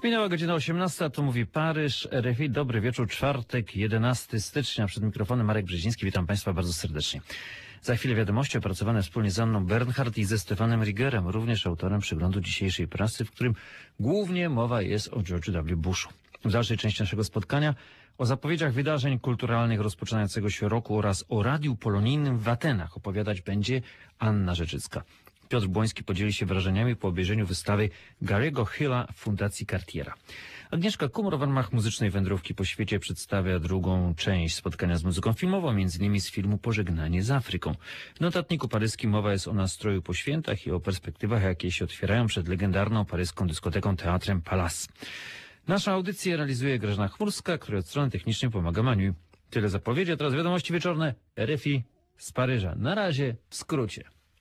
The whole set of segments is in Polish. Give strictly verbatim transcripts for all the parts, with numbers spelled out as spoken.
Minęła godzina osiemnasta, tu mówi Paryż, R F I. Dobry wieczór, czwartek, jedenastego stycznia. Przed mikrofonem Marek Brzeziński. Witam Państwa bardzo serdecznie. Za chwilę wiadomości opracowane wspólnie z Anną Bernhardt i ze Stefanem Rigerem, również autorem przeglądu dzisiejszej prasy, w którym głównie mowa jest o George W. Bushu. W dalszej części naszego spotkania o zapowiedziach wydarzeń kulturalnych rozpoczynającego się roku oraz o Radiu Polonijnym w Atenach opowiadać będzie Anna Rzeczycka. Piotr Błoński podzieli się wrażeniami po obejrzeniu wystawy Gary'ego Hilla w Fundacji Cartiera. Agnieszka Kumor w ramach muzycznej wędrówki po świecie przedstawia drugą część spotkania z muzyką filmową, między innymi z filmu Pożegnanie z Afryką. W notatniku paryskim mowa jest o nastroju po świętach i o perspektywach, jakie się otwierają przed legendarną paryską dyskoteką Teatrem Palace. Naszą audycję realizuje Grażyna Chmurska, której od strony technicznej pomaga Maniu. Tyle zapowiedzi, a teraz wiadomości wieczorne R F I z Paryża. Na razie w skrócie.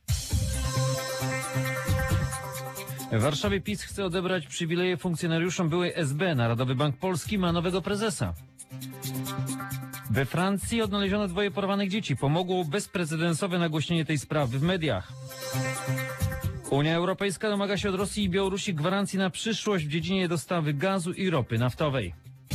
W Warszawie PiS chce odebrać przywileje funkcjonariuszom byłej S B. Narodowy Bank Polski ma nowego prezesa. We Francji odnaleziono dwoje porwanych dzieci. Pomogło bezprecedensowe nagłośnienie tej sprawy w mediach. Unia Europejska domaga się od Rosji i Białorusi gwarancji na przyszłość w dziedzinie dostawy gazu i ropy naftowej.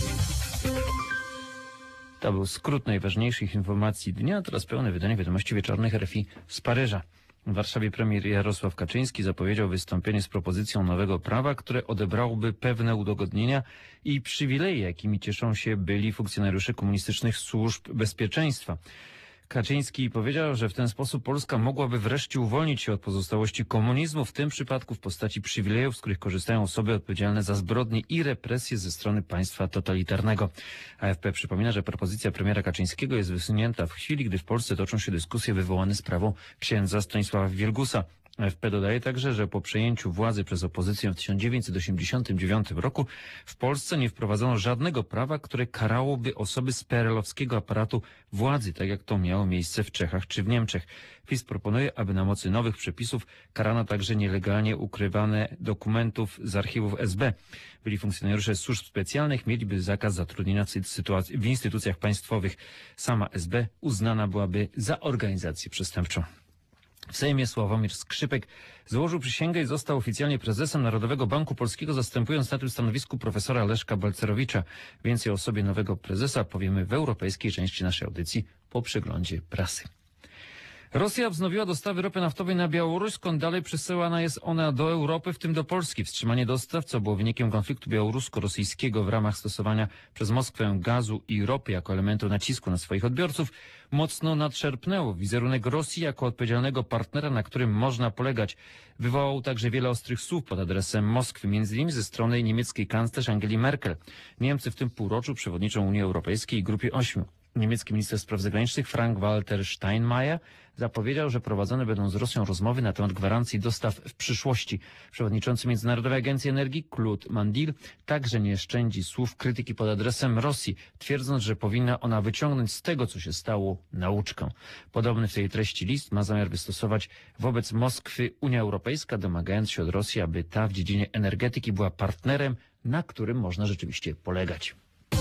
To był skrót najważniejszych informacji dnia, teraz pełne wydanie wiadomości wieczornych R F I z Paryża. W Warszawie premier Jarosław Kaczyński zapowiedział wystąpienie z propozycją nowego prawa, które odebrałoby pewne udogodnienia i przywileje, jakimi cieszą się byli funkcjonariusze komunistycznych służb bezpieczeństwa. Kaczyński powiedział, że w ten sposób Polska mogłaby wreszcie uwolnić się od pozostałości komunizmu, w tym przypadku w postaci przywilejów, z których korzystają osoby odpowiedzialne za zbrodnie i represje ze strony państwa totalitarnego. A F P przypomina, że propozycja premiera Kaczyńskiego jest wysunięta w chwili, gdy w Polsce toczą się dyskusje wywołane sprawą księdza Stanisława Wielgusa. F P dodaje także, że po przejęciu władzy przez opozycję w tysiąc dziewięćset osiemdziesiątym dziewiątym roku w Polsce nie wprowadzono żadnego prawa, które karałoby osoby z P R L-owskiego aparatu władzy, tak jak to miało miejsce w Czechach czy w Niemczech. PiS proponuje, aby na mocy nowych przepisów karano także nielegalnie ukrywane dokumentów z archiwów S B. Byli funkcjonariusze służb specjalnych mieliby zakaz zatrudnienia w instytucjach państwowych. Sama S B uznana byłaby za organizację przestępczą. W Sejmie Sławomir Skrzypek złożył przysięgę i został oficjalnie prezesem Narodowego Banku Polskiego, zastępując na tym stanowisku profesora Leszka Balcerowicza. Więcej o osobie nowego prezesa powiemy w europejskiej części naszej audycji po przeglądzie prasy. Rosja wznowiła dostawy ropy naftowej na Białoruś, skąd dalej przesyłana jest ona do Europy, w tym do Polski. Wstrzymanie dostaw, co było wynikiem konfliktu białorusko-rosyjskiego w ramach stosowania przez Moskwę gazu i ropy jako elementu nacisku na swoich odbiorców, mocno nadszarpnęło wizerunek Rosji jako odpowiedzialnego partnera, na którym można polegać. Wywołał także wiele ostrych słów pod adresem Moskwy, między innymi ze strony niemieckiej kanclerz Angeli Merkel. Niemcy w tym półroczu przewodniczą Unii Europejskiej i Grupie Ośmiu. Niemiecki minister spraw zagranicznych Frank-Walter Steinmeier zapowiedział, że prowadzone będą z Rosją rozmowy na temat gwarancji dostaw w przyszłości. Przewodniczący Międzynarodowej Agencji Energii Claude Mandil także nie szczędzi słów krytyki pod adresem Rosji, twierdząc, że powinna ona wyciągnąć z tego, co się stało, nauczkę. Podobny w tej treści list ma zamiar wystosować wobec Moskwy Unia Europejska, domagając się od Rosji, aby ta w dziedzinie energetyki była partnerem, na którym można rzeczywiście polegać.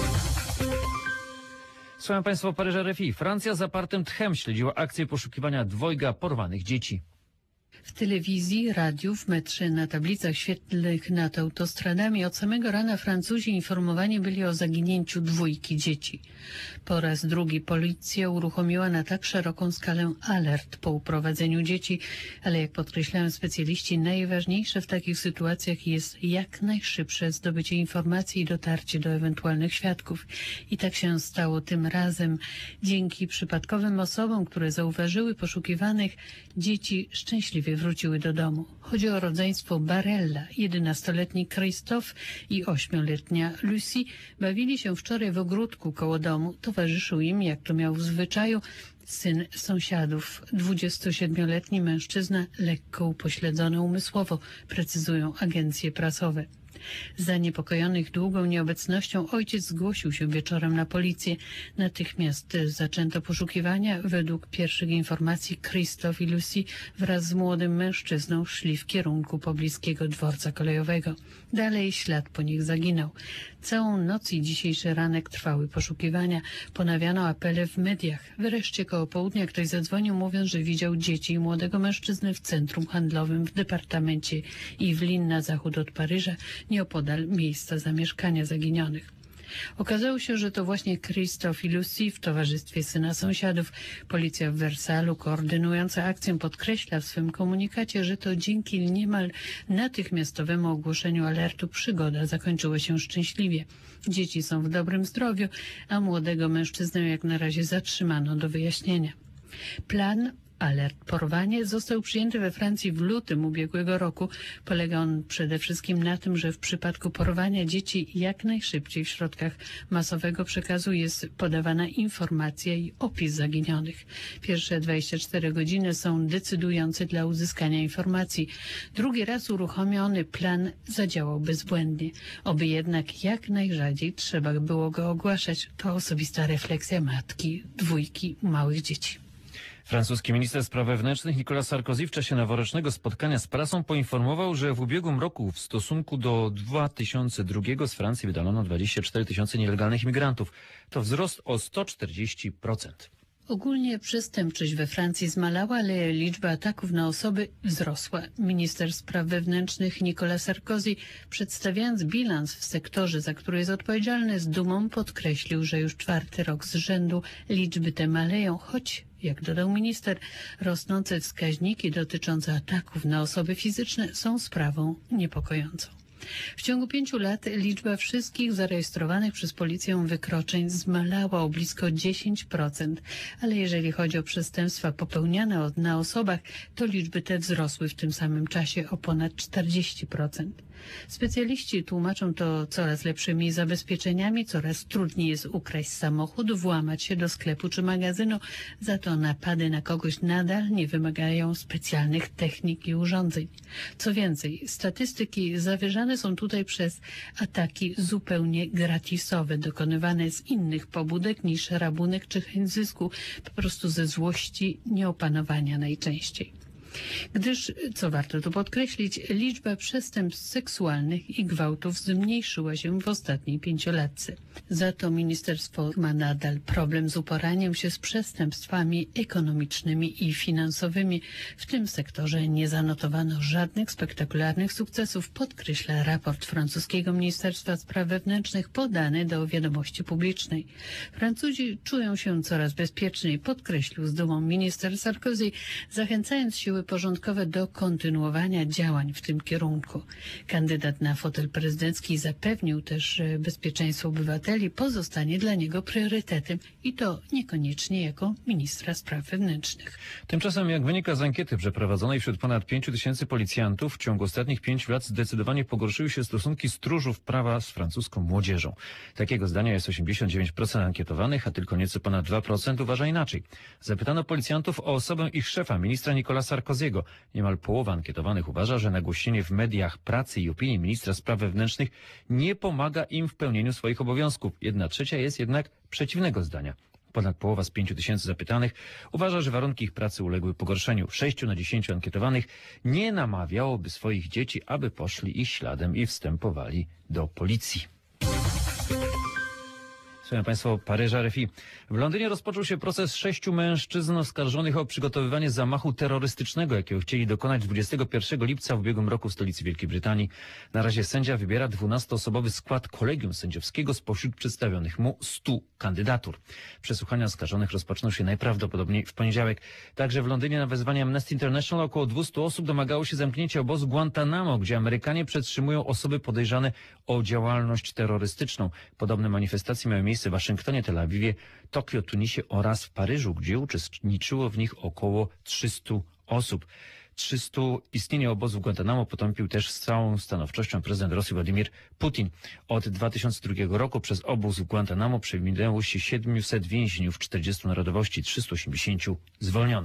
Słuchają Państwo Paryża R F I. Francja z apartym tchem śledziła akcję poszukiwania dwojga porwanych dzieci. W telewizji, radiu, w metrze, na tablicach świetlnych nad autostradami od samego rana Francuzi informowani byli o zaginięciu dwójki dzieci. Po raz drugi policja uruchomiła na tak szeroką skalę alert po uprowadzeniu dzieci, ale jak podkreślają specjaliści, najważniejsze w takich sytuacjach jest jak najszybsze zdobycie informacji i dotarcie do ewentualnych świadków. I tak się stało tym razem. Dzięki przypadkowym osobom, które zauważyły poszukiwanych, dzieci szczęśliwie wróciły do domu. Chodzi o rodzeństwo Barella. jedenastoletni Christophe i ośmioletnia Lucie bawili się wczoraj w ogródku koło domu. Towarzyszył im, jak to miał w zwyczaju, syn sąsiadów. dwudziestosiedmioletni mężczyzna lekko upośledzony umysłowo, precyzują agencje prasowe. Zaniepokojony ich długą nieobecnością ojciec zgłosił się wieczorem na policję. Natychmiast zaczęto poszukiwania. Według pierwszych informacji Christophe i Lucie wraz z młodym mężczyzną szli w kierunku pobliskiego dworca kolejowego. Dalej ślad po nich zaginął. Całą noc i dzisiejszy ranek trwały poszukiwania. Ponawiano apele w mediach. Wreszcie koło południa ktoś zadzwonił, mówiąc, że widział dzieci i młodego mężczyznę w centrum handlowym w departamencie Yvelines na zachód od Paryża, nieopodal miejsca zamieszkania zaginionych. Okazało się, że to właśnie Christophe i Lucie w towarzystwie syna sąsiadów. Policja w Wersalu, koordynująca akcję, podkreśla w swym komunikacie, że to dzięki niemal natychmiastowemu ogłoszeniu alertu przygoda zakończyła się szczęśliwie. Dzieci są w dobrym zdrowiu, a młodego mężczyznę jak na razie zatrzymano do wyjaśnienia. Plan Alert porwanie został przyjęty we Francji w lutym ubiegłego roku. Polega on przede wszystkim na tym, że w przypadku porwania dzieci jak najszybciej w środkach masowego przekazu jest podawana informacja i opis zaginionych. Pierwsze dwadzieścia cztery godziny są decydujące dla uzyskania informacji. Drugi raz uruchomiony plan zadziałał bezbłędnie. Oby jednak jak najrzadziej trzeba było go ogłaszać. To osobista refleksja matki dwójki małych dzieci. Francuski minister spraw wewnętrznych Nicolas Sarkozy w czasie noworocznego spotkania z prasą poinformował, że w ubiegłym roku w stosunku do dwa tysiące drugiego z Francji wydalono dwadzieścia cztery tysiące nielegalnych imigrantów. To wzrost o sto czterdzieści procent. Ogólnie przestępczość we Francji zmalała, ale liczba ataków na osoby wzrosła. Minister spraw wewnętrznych Nicolas Sarkozy, przedstawiając bilans w sektorze, za który jest odpowiedzialny, z dumą podkreślił, że już czwarty rok z rzędu liczby te maleją, choć, jak dodał minister, rosnące wskaźniki dotyczące ataków na osoby fizyczne są sprawą niepokojącą. W ciągu pięciu lat liczba wszystkich zarejestrowanych przez policję wykroczeń zmalała o blisko dziesięć procent, ale jeżeli chodzi o przestępstwa popełniane na osobach, to liczby te wzrosły w tym samym czasie o ponad czterdzieści procent. Specjaliści tłumaczą to coraz lepszymi zabezpieczeniami, coraz trudniej jest ukraść samochód, włamać się do sklepu czy magazynu, za to napady na kogoś nadal nie wymagają specjalnych technik i urządzeń. Co więcej, statystyki zawyżane są tutaj przez ataki zupełnie gratisowe, dokonywane z innych pobudek niż rabunek czy chęć zysku, po prostu ze złości, nieopanowania najczęściej. Gdyż, co warto tu podkreślić, liczba przestępstw seksualnych i gwałtów zmniejszyła się w ostatniej pięciolatce. Za to ministerstwo ma nadal problem z uporaniem się z przestępstwami ekonomicznymi i finansowymi. W tym sektorze nie zanotowano żadnych spektakularnych sukcesów, podkreśla raport francuskiego Ministerstwa Spraw Wewnętrznych podany do wiadomości publicznej. Francuzi czują się coraz bezpieczniej, podkreślił z dumą minister Sarkozy, zachęcając siły porządkowe do kontynuowania działań w tym kierunku. Kandydat na fotel prezydencki zapewnił też, że bezpieczeństwo obywateli pozostanie dla niego priorytetem i to niekoniecznie jako ministra spraw wewnętrznych. Tymczasem, jak wynika z ankiety przeprowadzonej wśród ponad pięciu tysięcy policjantów, w ciągu ostatnich pięciu lat zdecydowanie pogorszyły się stosunki stróżów prawa z francuską młodzieżą. Takiego zdania jest osiemdziesiąt dziewięć procent ankietowanych, a tylko nieco ponad dwa procent uważa inaczej. Zapytano policjantów o osobę ich szefa, ministra Nicolasa Sarkozy'ego. Niemal połowa ankietowanych uważa, że nagłośnienie w mediach pracy i opinii ministra spraw wewnętrznych nie pomaga im w pełnieniu swoich obowiązków. Jedna trzecia jest jednak przeciwnego zdania. Ponad połowa z pięciu tysięcy zapytanych uważa, że warunki ich pracy uległy pogorszeniu. Sześciu na dziesięciu ankietowanych nie namawiałoby swoich dzieci, aby poszli ich śladem i wstępowali do policji. Słuchaj Państwo, Paryża R F I. W Londynie rozpoczął się proces sześciu mężczyzn oskarżonych o przygotowywanie zamachu terrorystycznego, jakiego chcieli dokonać dwudziestego pierwszego lipca w ubiegłym roku w stolicy Wielkiej Brytanii. Na razie sędzia wybiera dwunastoosobowy skład kolegium sędziowskiego spośród przedstawionych mu stu kandydatur. Przesłuchania oskarżonych rozpoczną się najprawdopodobniej w poniedziałek. Także w Londynie na wezwanie Amnesty International około dwieście osób domagało się zamknięcia obozu Guantanamo, gdzie Amerykanie przetrzymują osoby podejrzane o działalność terrorystyczną. Podobne manifestacje miały miejsce w Waszyngtonie, Tel Awiwie, Tokio, Tunisie oraz w Paryżu, gdzie uczestniczyło w nich około trzystu osób. trzystu Istnienie obozu Guantanamo potąpił też z całą stanowczością prezydent Rosji Władimir Putin. Od dwa tysiące drugiego roku przez obóz Guantanamo przeminęło się siedmiuset więźniów czterdziestu narodowości, trzystu osiemdziesięciu zwolniono.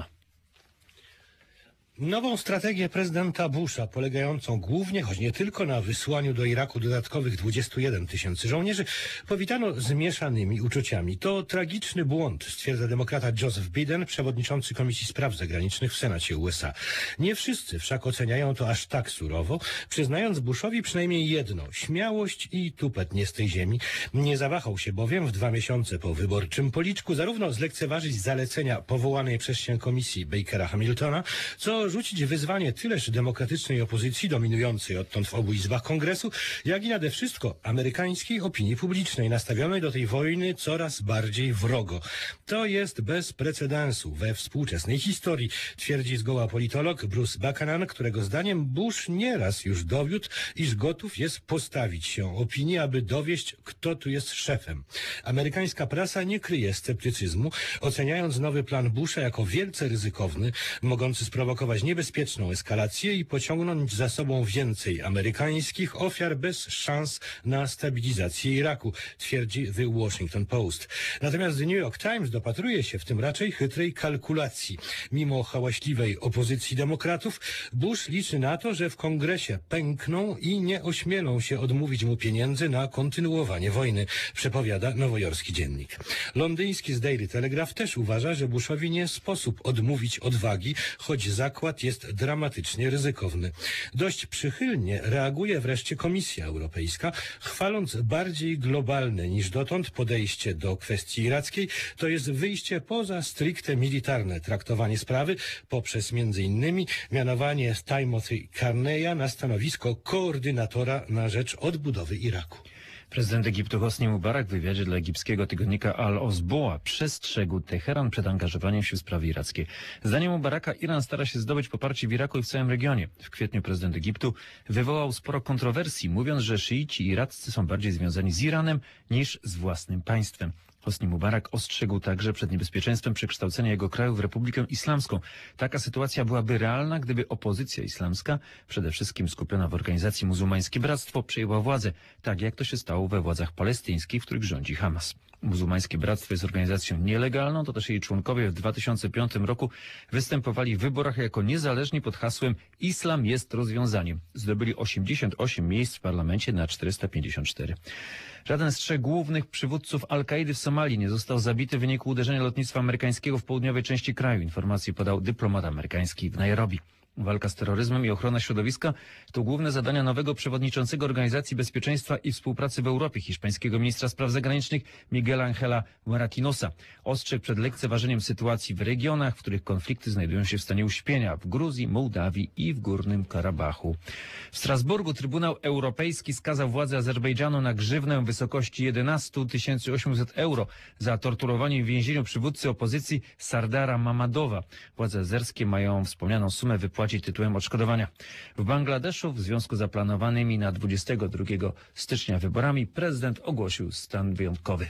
Nową strategię prezydenta Busha, polegającą głównie, choć nie tylko, na wysłaniu do Iraku dodatkowych dwudziestu jeden tysięcy żołnierzy, powitano z mieszanymi uczuciami. To tragiczny błąd, stwierdza demokrata Joseph Biden, przewodniczący Komisji Spraw Zagranicznych w Senacie U S A. Nie wszyscy wszak oceniają to aż tak surowo, przyznając Bushowi przynajmniej jedno: śmiałość i tupet nie z tej ziemi. Nie zawahał się bowiem w dwa miesiące po wyborczym policzku zarówno zlekceważyć zalecenia powołanej przez się Komisji Bakera Hamiltona, co to rzucić wyzwanie tyleż demokratycznej opozycji dominującej odtąd w obu izbach Kongresu, jak i nade wszystko amerykańskiej opinii publicznej nastawionej do tej wojny coraz bardziej wrogo. To jest bez precedensu we współczesnej historii, twierdzi zgoła politolog Bruce Buchanan, którego zdaniem Bush nieraz już dowiódł, iż gotów jest postawić się opinii, aby dowieść, kto tu jest szefem. Amerykańska prasa nie kryje sceptycyzmu, oceniając nowy plan Busha jako wielce ryzykowny, mogący sprowokować niebezpieczną eskalację i pociągnąć za sobą więcej amerykańskich ofiar bez szans na stabilizację Iraku, twierdzi The Washington Post. Natomiast The New York Times dopatruje się w tym raczej chytrej kalkulacji. Mimo hałaśliwej opozycji demokratów, Bush liczy na to, że w kongresie pękną i nie ośmielą się odmówić mu pieniędzy na kontynuowanie wojny, przepowiada nowojorski dziennik. Londyński z Daily Telegraph też uważa, że Bushowi nie sposób odmówić odwagi, choć zakład jest dramatycznie ryzykowny. Dość przychylnie reaguje wreszcie Komisja Europejska, chwaląc bardziej globalne niż dotąd podejście do kwestii irackiej, to jest wyjście poza stricte militarne traktowanie sprawy poprzez między innymi mianowanie Timothy Carneya na stanowisko koordynatora na rzecz odbudowy Iraku. Prezydent Egiptu Hosni Mubarak w wywiadzie dla egipskiego tygodnika Al-Osboa przestrzegł Teheran przed angażowaniem się w sprawy irackie. Zdaniem Mubaraka Iran stara się zdobyć poparcie w Iraku i w całym regionie. W kwietniu prezydent Egiptu wywołał sporo kontrowersji, mówiąc, że szyici iraccy są bardziej związani z Iranem niż z własnym państwem. Hosni Mubarak ostrzegł także przed niebezpieczeństwem przekształcenia jego kraju w Republikę Islamską. Taka sytuacja byłaby realna, gdyby opozycja islamska, przede wszystkim skupiona w organizacji Muzułmańskie Bractwo, przejęła władzę, tak jak to się stało we władzach palestyńskich, w których rządzi Hamas. Muzułmańskie Bractwo jest organizacją nielegalną, to też jej członkowie w dwa tysiące piątym roku występowali w wyborach jako niezależni pod hasłem Islam jest rozwiązaniem. Zdobyli osiemdziesiąt osiem miejsc w parlamencie na czterysta pięćdziesiąt cztery. Żaden z trzech głównych przywódców Al-Kaidy w Somalii nie został zabity w wyniku uderzenia lotnictwa amerykańskiego w południowej części kraju. Informacje podał dyplomat amerykański w Nairobi. Walka z terroryzmem i ochrona środowiska to główne zadania nowego przewodniczącego Organizacji Bezpieczeństwa i Współpracy w Europie, hiszpańskiego ministra spraw zagranicznych Miguela Angela Moratinosa. Ostrzegł przed lekceważeniem sytuacji w regionach, w których konflikty znajdują się w stanie uśpienia, w Gruzji, Mołdawii i w Górnym Karabachu. W Strasburgu Trybunał Europejski skazał władze Azerbejdżanu na grzywnę w wysokości jedenaście tysięcy osiemset euro za torturowanie w więzieniu przywódcy opozycji Sardara Mamadowa. Władze azerskie mają wspomnianą sumę wypłacić tytułem odszkodowania. W Bangladeszu w związku z zaplanowanymi na dwudziestego drugiego stycznia wyborami prezydent ogłosił stan wyjątkowy.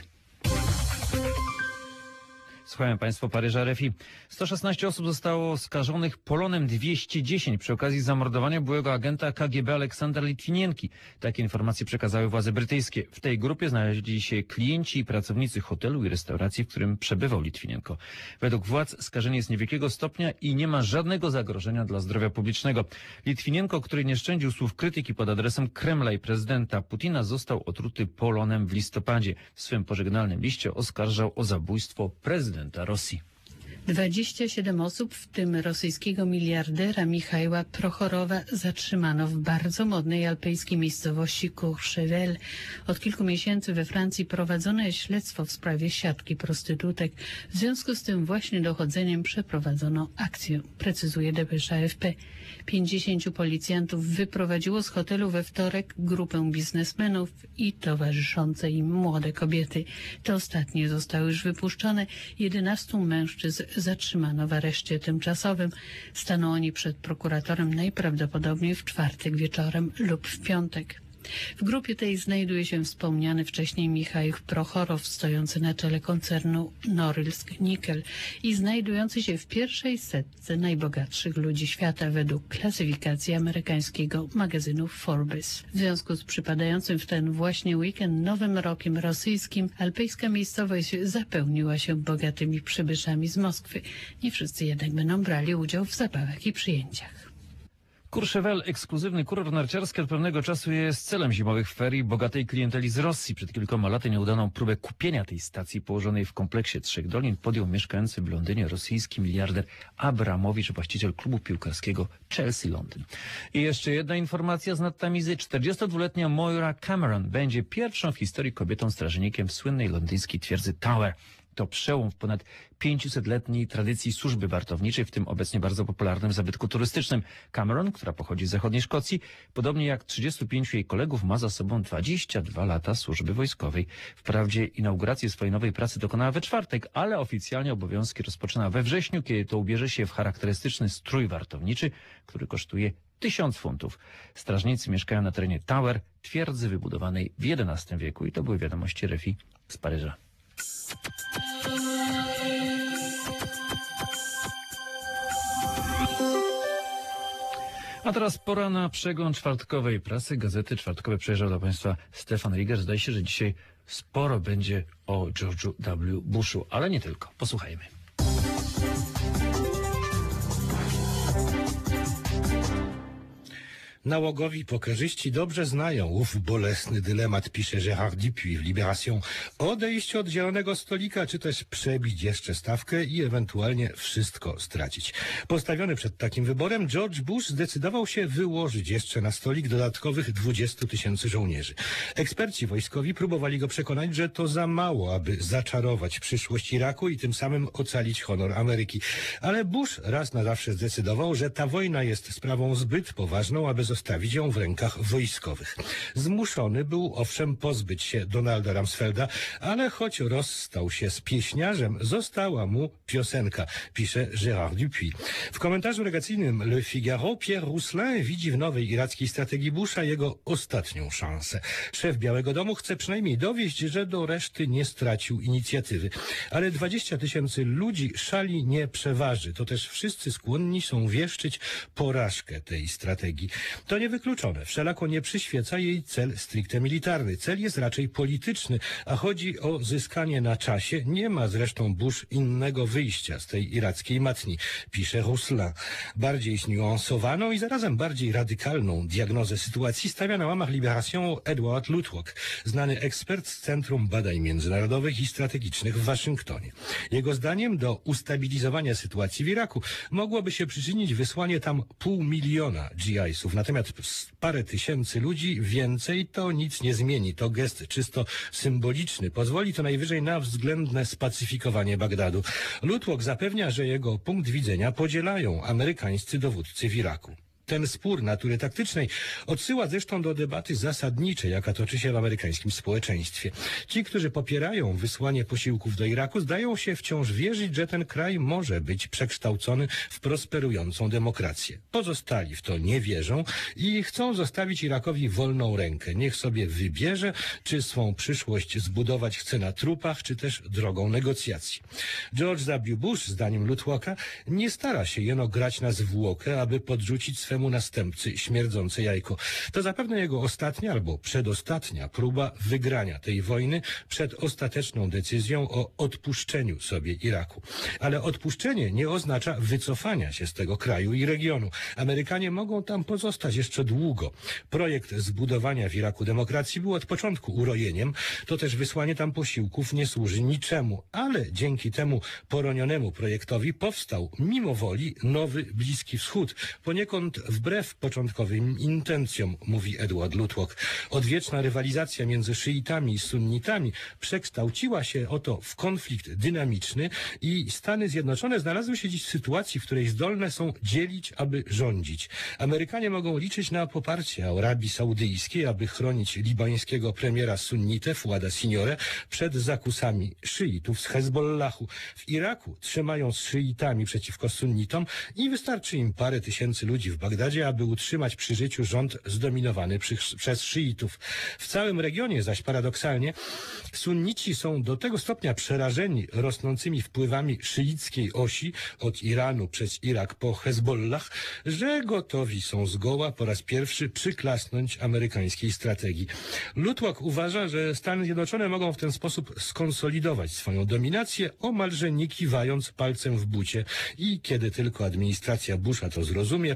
Słuchają Państwo Paryża R F I. sto szesnaście osób zostało skażonych polonem dwieście dziesięć przy okazji zamordowania byłego agenta K G B Aleksandra Litwinienki. Takie informacje przekazały władze brytyjskie. W tej grupie znaleźli się klienci i pracownicy hotelu i restauracji, w którym przebywał Litwinienko. Według władz skażenie jest niewielkiego stopnia i nie ma żadnego zagrożenia dla zdrowia publicznego. Litwinienko, który nie szczędził słów krytyki pod adresem Kremla i prezydenta Putina, został otruty polonem w listopadzie. W swym pożegnalnym liście oskarżał o zabójstwo prezydenta Rosji. dwadzieścia siedem osób, w tym rosyjskiego miliardera Michajła Prochorowa, zatrzymano w bardzo modnej alpejskiej miejscowości Courchevel. Od kilku miesięcy we Francji prowadzone jest śledztwo w sprawie siatki prostytutek. W związku z tym właśnie dochodzeniem przeprowadzono akcję, precyzuje depesza A F P. pięćdziesięciu policjantów wyprowadziło z hotelu we wtorek grupę biznesmenów i towarzyszące im młode kobiety. Te ostatnie zostały już wypuszczone. jedenastu mężczyzn zatrzymano w areszcie tymczasowym. Staną oni przed prokuratorem najprawdopodobniej w czwartek wieczorem lub w piątek. W grupie tej znajduje się wspomniany wcześniej Michał Prochorow, stojący na czele koncernu Norilsk Nickel i znajdujący się w pierwszej setce najbogatszych ludzi świata według klasyfikacji amerykańskiego magazynu Forbes. W związku z przypadającym w ten właśnie weekend Nowym Rokiem Rosyjskim alpejska miejscowość zapełniła się bogatymi przybyszami z Moskwy. Nie wszyscy jednak będą brali udział w zabawach i przyjęciach. Courchevel, ekskluzywny kurort narciarski, od pewnego czasu jest celem zimowych ferii bogatej klienteli z Rosji. Przed kilkoma laty nieudaną próbę kupienia tej stacji położonej w kompleksie Trzech Dolin podjął mieszkający w Londynie rosyjski miliarder Abramowicz, właściciel klubu piłkarskiego Chelsea Londyn. I jeszcze jedna informacja z nadtamizy. czterdziestodwuletnia Moira Cameron będzie pierwszą w historii kobietą strażnikiem w słynnej londyńskiej twierdzy Tower. To przełom w ponad pięciusetletniej tradycji służby wartowniczej, w tym obecnie bardzo popularnym zabytku turystycznym. Cameron, która pochodzi z zachodniej Szkocji, podobnie jak trzydziestu pięciu jej kolegów, ma za sobą dwadzieścia dwa lata służby wojskowej. Wprawdzie inaugurację swojej nowej pracy dokonała we czwartek, ale oficjalnie obowiązki rozpoczyna we wrześniu, kiedy to ubierze się w charakterystyczny strój wartowniczy, który kosztuje tysiąc funtów. Strażnicy mieszkają na terenie Tower, twierdzy wybudowanej w jedenastym wieku. I to były wiadomości R F I z Paryża. A teraz pora na przegląd czwartkowej prasy. Gazety czwartkowe przejrzał do Państwa Stefan Riger. Zdaje się, że dzisiaj sporo będzie o George'u W. Bushu, ale nie tylko. Posłuchajmy. Nałogowi pokerzyści dobrze znają ów bolesny dylemat, pisze Gérard Dupuy w Libération. Odejść od zielonego stolika, czy też przebić jeszcze stawkę i ewentualnie wszystko stracić. Postawiony przed takim wyborem, George Bush zdecydował się wyłożyć jeszcze na stolik dodatkowych dwudziestu tysięcy żołnierzy. Eksperci wojskowi próbowali go przekonać, że to za mało, aby zaczarować przyszłość Iraku i tym samym ocalić honor Ameryki. Ale Bush raz na zawsze zdecydował, że ta wojna jest sprawą zbyt poważną, aby zostawić ją w rękach wojskowych. Zmuszony był owszem pozbyć się Donalda Rumsfelda, ale choć rozstał się z pieśniarzem, została mu piosenka, pisze Gérard Dupuy. W komentarzu redakcyjnym Le Figaro Pierre Rousselin widzi w nowej irackiej strategii Busha jego ostatnią szansę. Szef Białego Domu chce przynajmniej dowieść, że do reszty nie stracił inicjatywy. Ale dwadzieścia tysięcy ludzi szali nie przeważy. To też wszyscy skłonni są wieszczyć porażkę tej strategii. To niewykluczone. Wszelako nie przyświeca jej cel stricte militarny. Cel jest raczej polityczny, a chodzi o zyskanie na czasie. Nie ma zresztą Bush innego wyjścia z tej irackiej matni, pisze Rousselin. Bardziej zniuansowaną i zarazem bardziej radykalną diagnozę sytuacji stawia na łamach Libération Edward Luttwak, znany ekspert z Centrum Badań Międzynarodowych i Strategicznych w Waszyngtonie. Jego zdaniem do ustabilizowania sytuacji w Iraku mogłoby się przyczynić wysłanie tam pół miliona G I-sów. Natomiast parę tysięcy ludzi więcej to nic nie zmieni. To gest czysto symboliczny. Pozwoli to najwyżej na względne spacyfikowanie Bagdadu. Luttwak zapewnia, że jego punkt widzenia podzielają amerykańscy dowódcy w Iraku. Ten spór natury taktycznej odsyła zresztą do debaty zasadniczej, jaka toczy się w amerykańskim społeczeństwie. Ci, którzy popierają wysłanie posiłków do Iraku, zdają się wciąż wierzyć, że ten kraj może być przekształcony w prosperującą demokrację. Pozostali w to nie wierzą i chcą zostawić Irakowi wolną rękę. Niech sobie wybierze, czy swą przyszłość zbudować chce na trupach, czy też drogą negocjacji. George W. Bush, zdaniem Luttwaka, nie stara się jeno grać na zwłokę, aby podrzucić swemu następcy śmierdzące jajko. To zapewne jego ostatnia albo przedostatnia próba wygrania tej wojny przed ostateczną decyzją o odpuszczeniu sobie Iraku. Ale odpuszczenie nie oznacza wycofania się z tego kraju i regionu. Amerykanie mogą tam pozostać jeszcze długo. Projekt zbudowania w Iraku demokracji był od początku urojeniem. To też wysłanie tam posiłków nie służy niczemu. Ale dzięki temu poronionemu projektowi powstał mimo woli nowy Bliski Wschód. Poniekąd wbrew początkowym intencjom, mówi Edward Luttwak. Odwieczna rywalizacja między szyitami i sunnitami przekształciła się oto w konflikt dynamiczny i Stany Zjednoczone znalazły się dziś w sytuacji, w której zdolne są dzielić, aby rządzić. Amerykanie mogą liczyć na poparcie Arabii Saudyjskiej, aby chronić libańskiego premiera sunnitę Fuada Siniorę przed zakusami szyitów z Hezbollahu. W Iraku trzymają z szyitami przeciwko sunnitom i wystarczy im parę tysięcy ludzi w Bagdadzie, aby utrzymać przy życiu rząd zdominowany przy, przez szyitów. W całym regionie zaś paradoksalnie sunnici są do tego stopnia przerażeni rosnącymi wpływami szyickiej osi od Iranu przez Irak po Hezbollah, że gotowi są zgoła po raz pierwszy przyklasnąć amerykańskiej strategii. Luttwak uważa, że Stany Zjednoczone mogą w ten sposób skonsolidować swoją dominację, omalże nie kiwając palcem w bucie i kiedy tylko administracja Busha to zrozumie, pocznie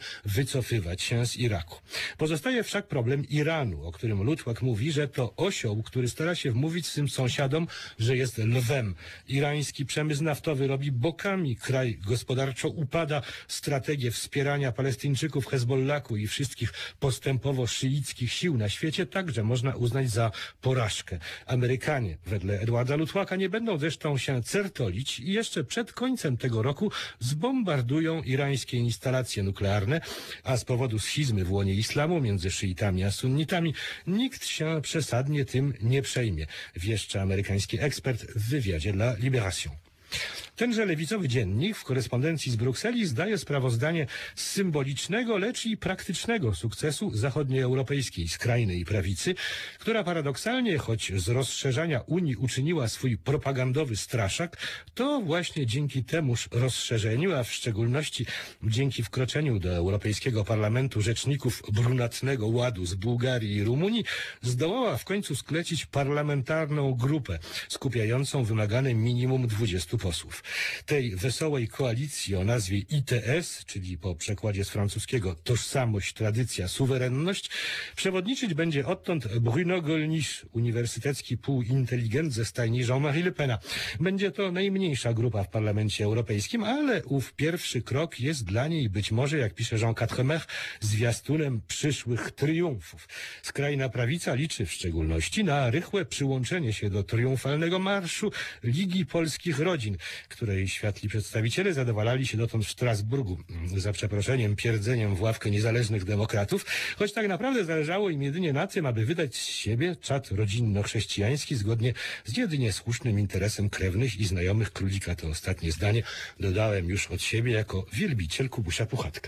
wycofywać się z Iraku. Pozostaje wszak problem Iranu, o którym Lutwak mówi, że to osioł, który stara się wmówić swym sąsiadom, że jest lwem. Irański przemysł naftowy robi bokami, kraj gospodarczo upada, strategię wspierania Palestyńczyków, Hezbollahu i wszystkich postępowo szyickich sił na świecie także można uznać za porażkę. Amerykanie, wedle Edwarda Lutwaka, nie będą zresztą się certolić i jeszcze przed końcem tego roku zbombardują irańskie instalacje nuklearne, a z powodu schizmy w łonie islamu między szyitami a sunnitami nikt się przesadnie tym nie przejmie, wieszcza amerykański ekspert w wywiadzie dla Libération. Tenże lewicowy dziennik w korespondencji z Brukseli zdaje sprawozdanie z symbolicznego, lecz i praktycznego sukcesu zachodnioeuropejskiej skrajnej prawicy, która paradoksalnie, choć z rozszerzania Unii uczyniła swój propagandowy straszak, to właśnie dzięki temuż rozszerzeniu, a w szczególności dzięki wkroczeniu do Europejskiego Parlamentu rzeczników brunatnego ładu z Bułgarii i Rumunii, zdołała w końcu sklecić parlamentarną grupę skupiającą wymagane minimum dwudziestu posłów. Tej wesołej koalicji o nazwie I T S, czyli po przekładzie z francuskiego tożsamość, tradycja, suwerenność, przewodniczyć będzie odtąd Bruno Gollnisch, uniwersytecki półinteligent ze stajni Jean-Marie Le Pena. Będzie to najmniejsza grupa w Parlamencie Europejskim, ale ów pierwszy krok jest dla niej być może, jak pisze Jean Quatremer, zwiastunem przyszłych triumfów. Skrajna prawica liczy w szczególności na rychłe przyłączenie się do triumfalnego marszu Ligi Polskich Rodzin, której światli przedstawiciele zadowalali się dotąd w Strasburgu, za przeproszeniem, pierdzeniem w ławkę niezależnych demokratów, choć tak naprawdę zależało im jedynie na tym, aby wydać z siebie czad rodzinno-chrześcijański zgodnie z jedynie słusznym interesem krewnych i znajomych królika. To ostatnie zdanie dodałem już od siebie jako wielbiciel Kubusia Puchatka.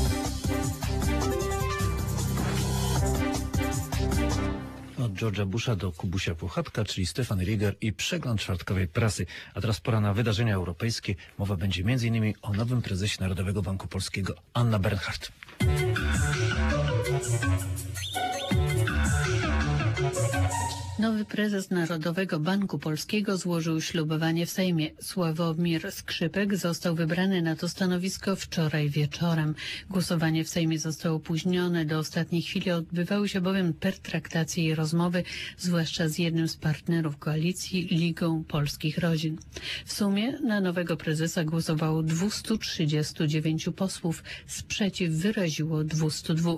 Od George'a Busha do Kubusia Puchatka, czyli Stefan Rieger i przegląd czwartkowej prasy. A teraz pora na wydarzenia europejskie. Mowa będzie między innymi o nowym prezesie Narodowego Banku Polskiego, Anna Bernhardt. Nowy prezes Narodowego Banku Polskiego złożył ślubowanie w Sejmie. Sławomir Skrzypek został wybrany na to stanowisko wczoraj wieczorem. Głosowanie w Sejmie zostało opóźnione. Do ostatniej chwili odbywały się bowiem pertraktacje i rozmowy, zwłaszcza z jednym z partnerów koalicji, Ligą Polskich Rodzin. W sumie na nowego prezesa głosowało dwieście trzydzieści dziewięć posłów. Sprzeciw wyraziło dwieście dwa.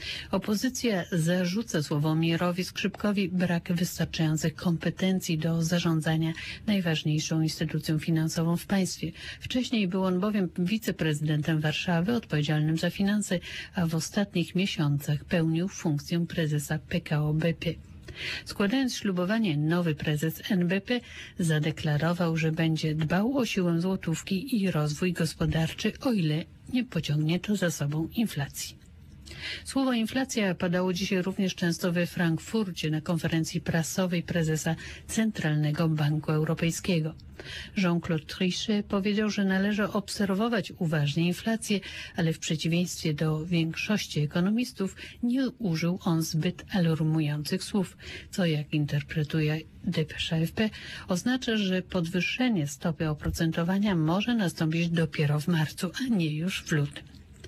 Opozycja zarzuca Sławomirowi Skrzypkowi brak wystarczających kompetencji do zarządzania najważniejszą instytucją finansową w państwie. Wcześniej był on bowiem wiceprezydentem Warszawy odpowiedzialnym za finanse, a w ostatnich miesiącach pełnił funkcję prezesa P K O B P. Składając ślubowanie, nowy prezes N B P zadeklarował, że będzie dbał o siłę złotówki i rozwój gospodarczy, o ile nie pociągnie to za sobą inflacji. Słowo inflacja padało dzisiaj również często we Frankfurcie na konferencji prasowej prezesa Centralnego Banku Europejskiego. Jean-Claude Trichet powiedział, że należy obserwować uważnie inflację, ale w przeciwieństwie do większości ekonomistów nie użył on zbyt alarmujących słów, co, jak interpretuje depesza F P, oznacza, że podwyższenie stopy oprocentowania może nastąpić dopiero w marcu, a nie już w lutym.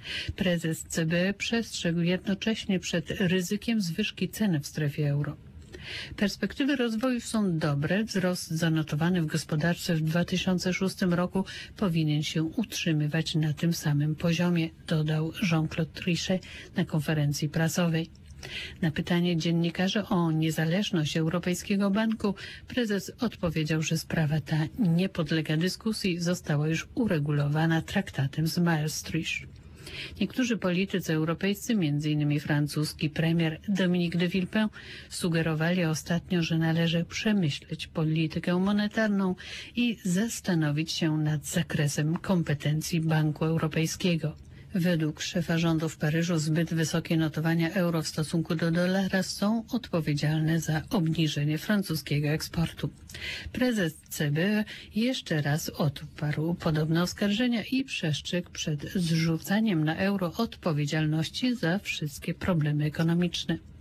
Prezes C B przestrzegł jednocześnie przed ryzykiem zwyżki ceny w strefie euro. Perspektywy rozwoju są dobre. Wzrost zanotowany w gospodarce w dwa tysiące szóstym roku powinien się utrzymywać na tym samym poziomie, dodał Jean-Claude Trichet na konferencji prasowej. Na pytanie dziennikarzy o niezależność Europejskiego Banku prezes odpowiedział, że sprawa ta nie podlega dyskusji, została już uregulowana traktatem z Maastricht. Niektórzy politycy europejscy, między innymi francuski premier Dominique de Villepin, sugerowali ostatnio, że należy przemyśleć politykę monetarną i zastanowić się nad zakresem kompetencji Banku Europejskiego. Według szefa rządu w Paryżu zbyt wysokie notowania euro w stosunku do dolara są odpowiedzialne za obniżenie francuskiego eksportu. Prezes C B jeszcze raz odparł podobne oskarżenia i przestrzegł przed zrzucaniem na euro odpowiedzialności za wszystkie problemy ekonomiczne.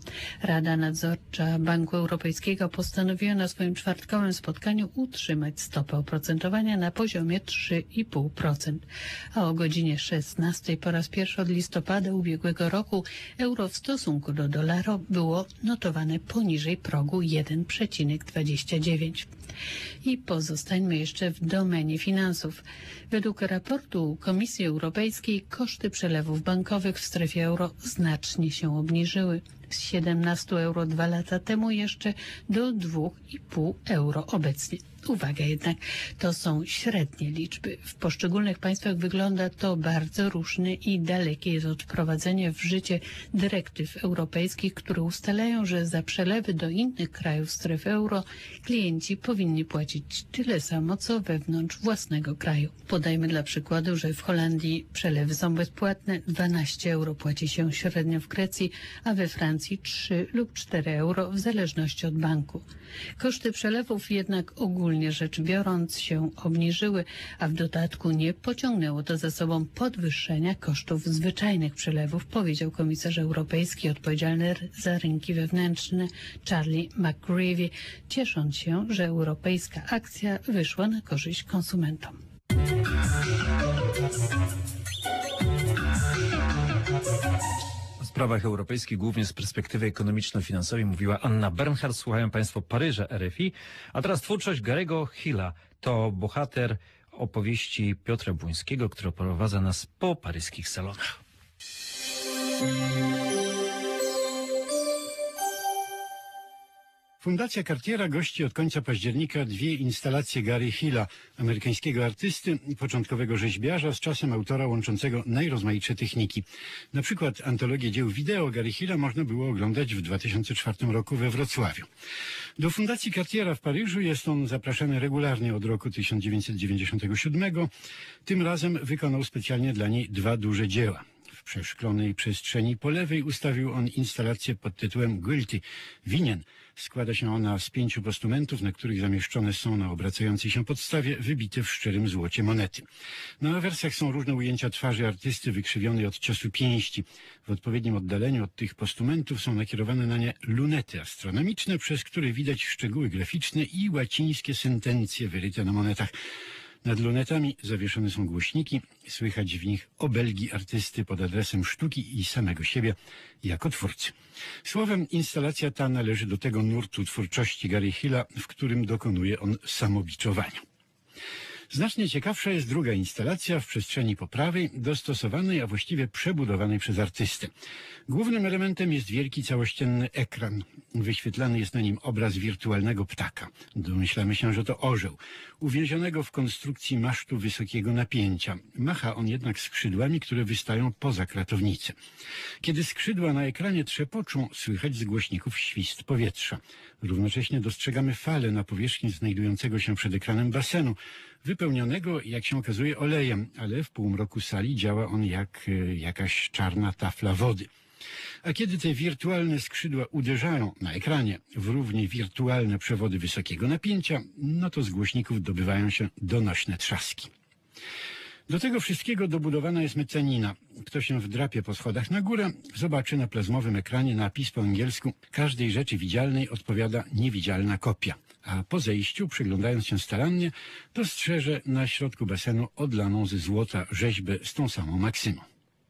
Rada Nadzorcza Banku Europejskiego postanowiła na swoim czwartkowym spotkaniu utrzymać stopę oprocentowania na poziomie trzy i pół procent, a o godzinie szesnastej po raz pierwszy od listopada ubiegłego roku euro w stosunku do dolara było notowane poniżej progu jeden przecinek dwadzieścia dziewięć. I pozostańmy jeszcze w domenie finansów. Według raportu Komisji Europejskiej koszty przelewów bankowych w strefie euro znacznie się obniżyły. Z siedemnastu euro dwa lata temu jeszcze do dwóch i pół euro obecnie. Uwaga jednak, to są średnie liczby. W poszczególnych państwach wygląda to bardzo różnie i dalekie jest od wprowadzenia w życie dyrektyw europejskich, które ustalają, że za przelewy do innych krajów strefy euro klienci powinni płacić tyle samo, co wewnątrz własnego kraju. Podajmy dla przykładu, że w Holandii przelewy są bezpłatne, dwanaście euro płaci się średnio w Grecji, a we Francji trzy lub cztery euro w zależności od banku. Koszty przelewów jednak ogólnie rzecz biorąc się obniżyły, a w dodatku nie pociągnęło to za sobą podwyższenia kosztów zwyczajnych przelewów, powiedział komisarz europejski odpowiedzialny za rynki wewnętrzne Charlie McGreevy, ciesząc się, że europejska akcja wyszła na korzyść konsumentom. W sprawach europejskich, głównie z perspektywy ekonomiczno-finansowej, mówiła Anna Bernhard. Słuchają Państwo Paryża R F I. A teraz twórczość Gary'ego Hilla. To bohater opowieści Piotra Błońskiego, który oprowadza nas po paryskich salonach. Fundacja Cartiera gości od końca października dwie instalacje Gary Hilla, amerykańskiego artysty i początkowego rzeźbiarza, z czasem autora łączącego najrozmaitsze techniki. Na przykład antologię dzieł wideo Gary Hilla można było oglądać w dwa tysiące czwartym roku we Wrocławiu. Do Fundacji Cartiera w Paryżu jest on zapraszany regularnie od roku tysiąc dziewięćset dziewięćdziesiątego siódmego. Tym razem wykonał specjalnie dla niej dwa duże dzieła. W przeszklonej przestrzeni po lewej ustawił on instalację pod tytułem Guilty, winien. Składa się ona z pięciu postumentów, na których zamieszczone są na obracającej się podstawie wybite w szczerym złocie monety. Na wersjach są różne ujęcia twarzy artysty wykrzywionej od ciosu pięści. W odpowiednim oddaleniu od tych postumentów są nakierowane na nie lunety astronomiczne, przez które widać szczegóły graficzne i łacińskie sentencje wyryte na monetach. Nad lunetami zawieszone są głośniki, słychać w nich obelgi artysty pod adresem sztuki i samego siebie jako twórcy. Słowem, instalacja ta należy do tego nurtu twórczości Gary Hilla, w którym dokonuje on samobiczowania. Znacznie ciekawsza jest druga instalacja w przestrzeni po prawej, dostosowanej, a właściwie przebudowanej przez artystę. Głównym elementem jest wielki całościenny ekran. Wyświetlany jest na nim obraz wirtualnego ptaka. Domyślamy się, że to orzeł, uwięzionego w konstrukcji masztu wysokiego napięcia. Macha on jednak skrzydłami, które wystają poza kratownicę. Kiedy skrzydła na ekranie trzepoczą, słychać z głośników świst powietrza. Równocześnie dostrzegamy falę na powierzchni znajdującego się przed ekranem basenu, wypełnionego, jak się okazuje, olejem, ale w półmroku sali działa on jak y, jakaś czarna tafla wody. A kiedy te wirtualne skrzydła uderzają na ekranie w równie wirtualne przewody wysokiego napięcia, no to z głośników dobywają się donośne trzaski. Do tego wszystkiego dobudowana jest mecanina. Kto się wdrapie po schodach na górę, zobaczy na plazmowym ekranie napis po angielsku: każdej rzeczy widzialnej odpowiada niewidzialna kopia. A po zejściu, przyglądając się starannie, dostrzeże na środku basenu odlaną ze złota rzeźbę z tą samą maksymą.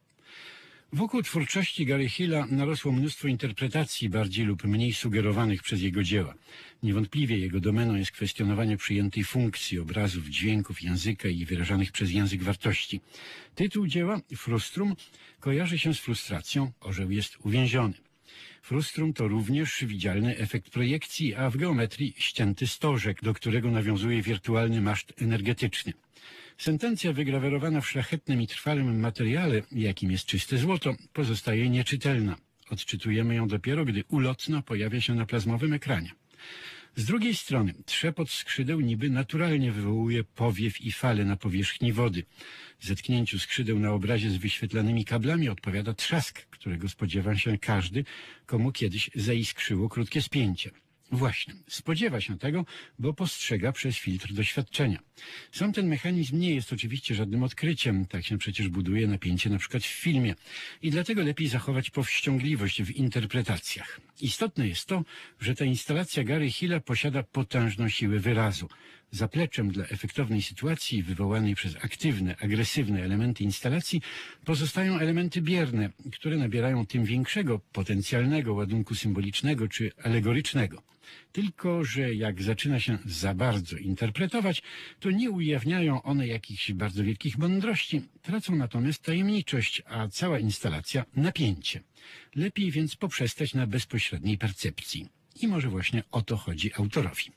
Wokół twórczości Gary Hilla narosło mnóstwo interpretacji bardziej lub mniej sugerowanych przez jego dzieła. Niewątpliwie jego domeną jest kwestionowanie przyjętej funkcji obrazów, dźwięków, języka i wyrażanych przez język wartości. Tytuł dzieła, Frustrum, kojarzy się z frustracją, orzeł jest uwięziony. Frustrum to również widzialny efekt projekcji, a w geometrii ścięty stożek, do którego nawiązuje wirtualny maszt energetyczny. Sentencja wygrawerowana w szlachetnym i trwałym materiale, jakim jest czyste złoto, pozostaje nieczytelna. Odczytujemy ją dopiero, gdy ulotna pojawia się na plazmowym ekranie. Z drugiej strony trzepot skrzydeł niby naturalnie wywołuje powiew i fale na powierzchni wody. Zetknięciu skrzydeł na obrazie z wyświetlanymi kablami odpowiada trzask, którego spodziewa się każdy, komu kiedyś zaiskrzyło krótkie spięcie. Właśnie, spodziewa się tego, bo postrzega przez filtr doświadczenia. Sam ten mechanizm nie jest oczywiście żadnym odkryciem, tak się przecież buduje napięcie na przykład w filmie i dlatego lepiej zachować powściągliwość w interpretacjach. Istotne jest to, że ta instalacja Gary Hilla posiada potężną siłę wyrazu. Zapleczem dla efektownej sytuacji wywołanej przez aktywne, agresywne elementy instalacji pozostają elementy bierne, które nabierają tym większego potencjalnego ładunku symbolicznego czy alegorycznego. Tylko że jak zaczyna się za bardzo interpretować, to nie ujawniają one jakichś bardzo wielkich mądrości, tracą natomiast tajemniczość, a cała instalacja napięcie. Lepiej więc poprzestać na bezpośredniej percepcji. I może właśnie o to chodzi autorowi.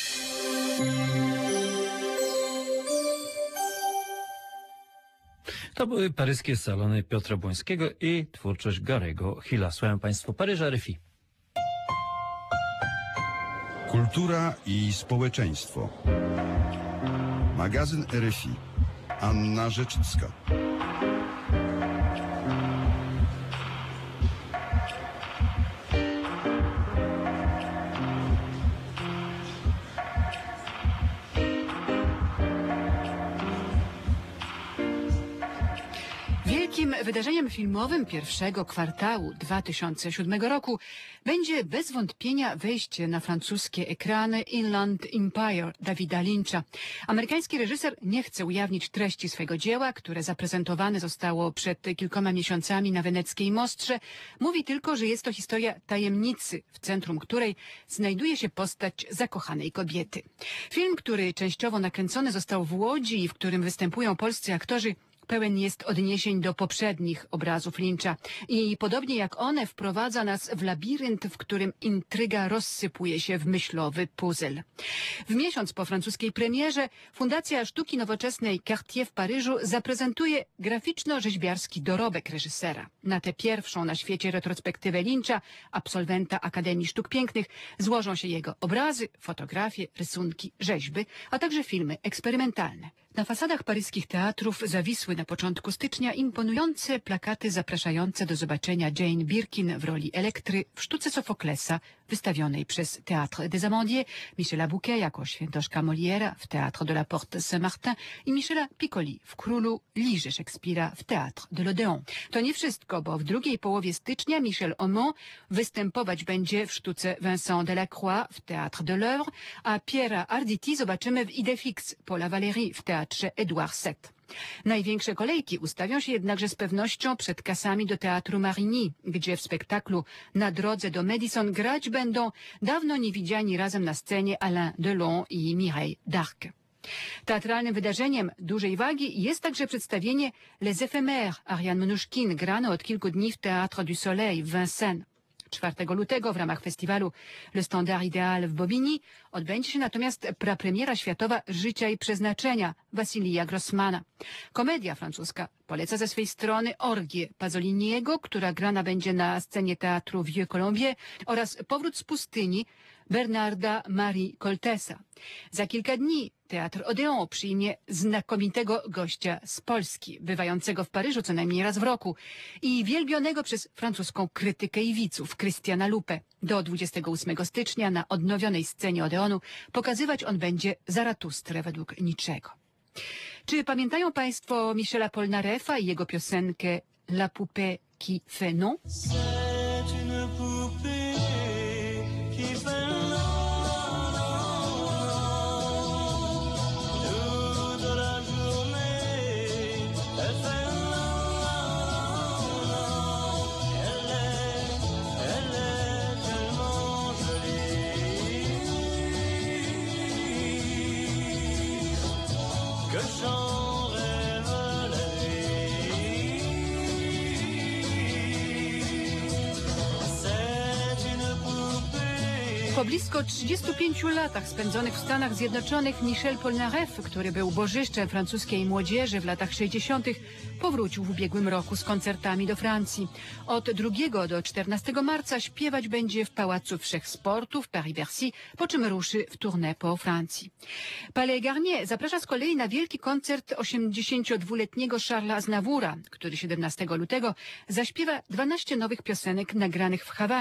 To były paryskie salony Piotra Błońskiego i twórczość Gary'ego Hilla. Słuchają Państwo Paryża R F I. Kultura i społeczeństwo. Magazyn R F I. Anna Rzeczicka. Wielkim wydarzeniem filmowym pierwszego kwartału dwa tysiące siódmego roku będzie bez wątpienia wejście na francuskie ekrany Inland Empire Davida Lyncha. Amerykański reżyser nie chce ujawnić treści swojego dzieła, które zaprezentowane zostało przed kilkoma miesiącami na weneckiej Mostrze. Mówi tylko, że jest to historia tajemnicy, w centrum której znajduje się postać zakochanej kobiety. Film, który częściowo nakręcony został w Łodzi i w którym występują polscy aktorzy, pełen jest odniesień do poprzednich obrazów Lyncha i podobnie jak one wprowadza nas w labirynt, w którym intryga rozsypuje się w myślowy puzzle. W miesiąc po francuskiej premierze Fundacja Sztuki Nowoczesnej Cartier w Paryżu zaprezentuje graficzno-rzeźbiarski dorobek reżysera. Na tę pierwszą na świecie retrospektywę Lyncha, absolwenta Akademii Sztuk Pięknych, złożą się jego obrazy, fotografie, rysunki, rzeźby, a także filmy eksperymentalne. Na fasadach paryskich teatrów zawisły na początku stycznia imponujące plakaty zapraszające do zobaczenia Jane Birkin w roli Elektry w sztuce Sofoklesa wystawionej przez Théâtre des Amandiers, Michela Bouquet jako świętoszka Moliera w Théâtre de la Porte Saint-Martin i Michela Piccoli w Królu Liże Szekspira w Théâtre de l'Odéon. To nie wszystko, bo w drugiej połowie stycznia Michel Aumont występować będzie w sztuce Vincent Delacroix w Théâtre de l'Œuvre, a Pierre'a Arditi zobaczymy w Idée Paula Valéry w Teatrze Édouard sept. Największe kolejki ustawią się jednakże z pewnością przed kasami do Teatru Marigny, gdzie w spektaklu Na drodze do Madison grać będą dawno niewidziani razem na scenie Alain Delon i Mireille d'Arc. Teatralnym wydarzeniem dużej wagi jest także przedstawienie Les Éphémères Ariane Mnouchkine, grane od kilku dni w Théâtre du Soleil w Vincennes. czwartego lutego w ramach festiwalu Le Standard Idéal w Bobigny odbędzie się natomiast prapremiera światowa Życia i Przeznaczenia Wasilija Grossmana. Komedia francuska poleca ze swej strony Orgię Pasoliniego, która grana będzie na scenie teatru Vieux Colombier, oraz Powrót z pustyni Bernarda Marie Coltesa. Za kilka dni Teatr Odéon przyjmie znakomitego gościa z Polski, bywającego w Paryżu co najmniej raz w roku i wielbionego przez francuską krytykę i widzów Christiana Lupę. Do dwudziestego ósmego stycznia na odnowionej scenie Odeonu pokazywać on będzie Zaratustrę według Nietzschego. Czy pamiętają Państwo Michela Polnareffa i jego piosenkę La poupée qui fait non? Po blisko trzydziestu pięciu latach spędzonych w Stanach Zjednoczonych Michel Polnareff, który był bożyszczem francuskiej młodzieży w latach sześćdziesiątych, powrócił w ubiegłym roku z koncertami do Francji. Od drugiego do czternastego marca śpiewać będzie w Pałacu Wszechsportu w Paris-Bercy, po czym ruszy w tournée po Francji. Palais Garnier zaprasza z kolei na wielki koncert osiemdziesięciodwuletniego Charlesa Aznavoura, który siedemnastego lutego zaśpiewa dwanaście nowych piosenek nagranych w Hawanie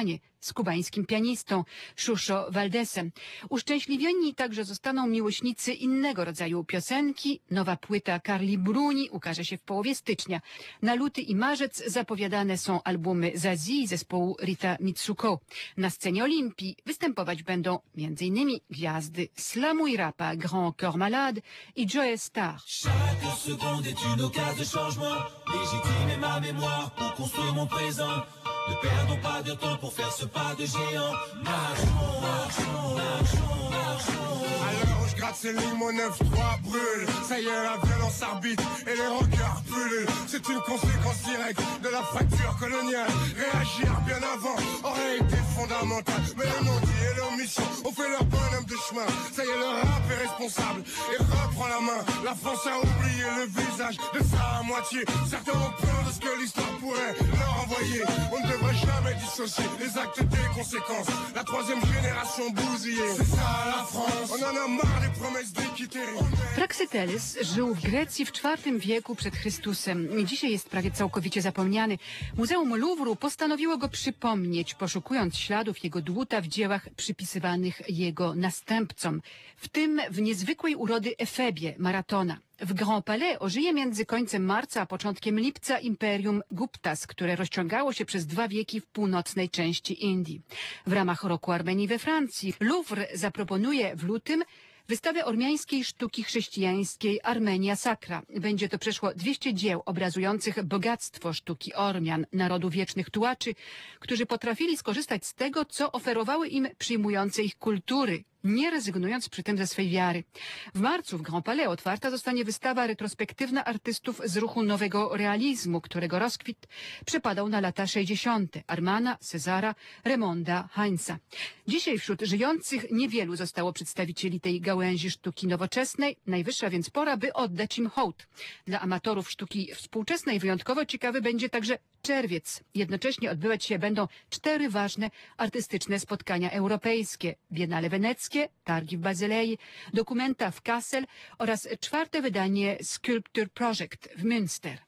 z kubańskim pianistą Chucho Valdesem. Uszczęśliwieni także zostaną miłośnicy innego rodzaju piosenki. Nowa płyta Carli Bruni ukaże się w połowie stycznia. Na luty i marzec zapowiadane są albumy Zazie zespołu Rita Mitsuko. Na scenie Olimpii występować będą między innymi gwiazdy slamu i rapa Grand Corps Malade i Joe Star. Chaque seconde est une occasion de changement. Légitimer ma mémoire pour construire mon présent. Ne perdons pas de temps pour faire ce pas de géant. Marchons, marchons, marchons, marchons. Alors je gratte ces lignes, mon neuf trois brûle. Ça y est, la violence arbitre et les regards pullulent. C'est une conséquence directe de la fracture coloniale. Réagir bien avant aurait été fondamental. Mais le non-dit et l'omission ont fait leur bonhomme de chemin. Ça y est, le rap est responsable et reprend la main. La France a oublié le visage de ça à moitié. Certains ont peur de ce que l'histoire pourrait leur envoyer. On ne devrait jamais dissocier les actes des conséquences. La troisième génération bousillée, c'est ça la France. On en a marre des promesses d'équité. Praxiteles żył w Grecji w czwartym wieku przed Chrystusem. Dzisiaj jest prawie całkowicie zapomniany. Muzeum Luwru postanowiło go przypomnieć, poszukując śladów jego dłuta w dziełach przypisywanych jego następcom, w tym w niezwykłej urody Efebie, Maratona. W Grand Palais ożyje między końcem marca a początkiem lipca imperium Guptas, które rozciągało się przez dwa wieki w północnej części Indii. W ramach Roku Armenii we Francji Louvre zaproponuje w lutym wystawę ormiańskiej sztuki chrześcijańskiej Armenia Sacra. Będzie to przeszło dwieście dzieł obrazujących bogactwo sztuki Ormian, narodu wiecznych tułaczy, którzy potrafili skorzystać z tego, co oferowały im przyjmujące ich kultury, nie rezygnując przy tym ze swej wiary. W marcu w Grand Palais otwarta zostanie wystawa retrospektywna artystów z ruchu nowego realizmu, którego rozkwit przypadał na lata sześćdziesiąte. Armana, Cezara, Raymonda, Heinza. Dzisiaj wśród żyjących niewielu zostało przedstawicieli tej gałęzi sztuki nowoczesnej, najwyższa więc pora, by oddać im hołd. Dla amatorów sztuki współczesnej wyjątkowo ciekawy będzie także czerwiec. Jednocześnie odbywać się będą cztery ważne artystyczne spotkania europejskie. Biennale weneckie, targi w Bazylei, Documenta w Kassel oraz czwarte wydanie Sculpture Project w Münster.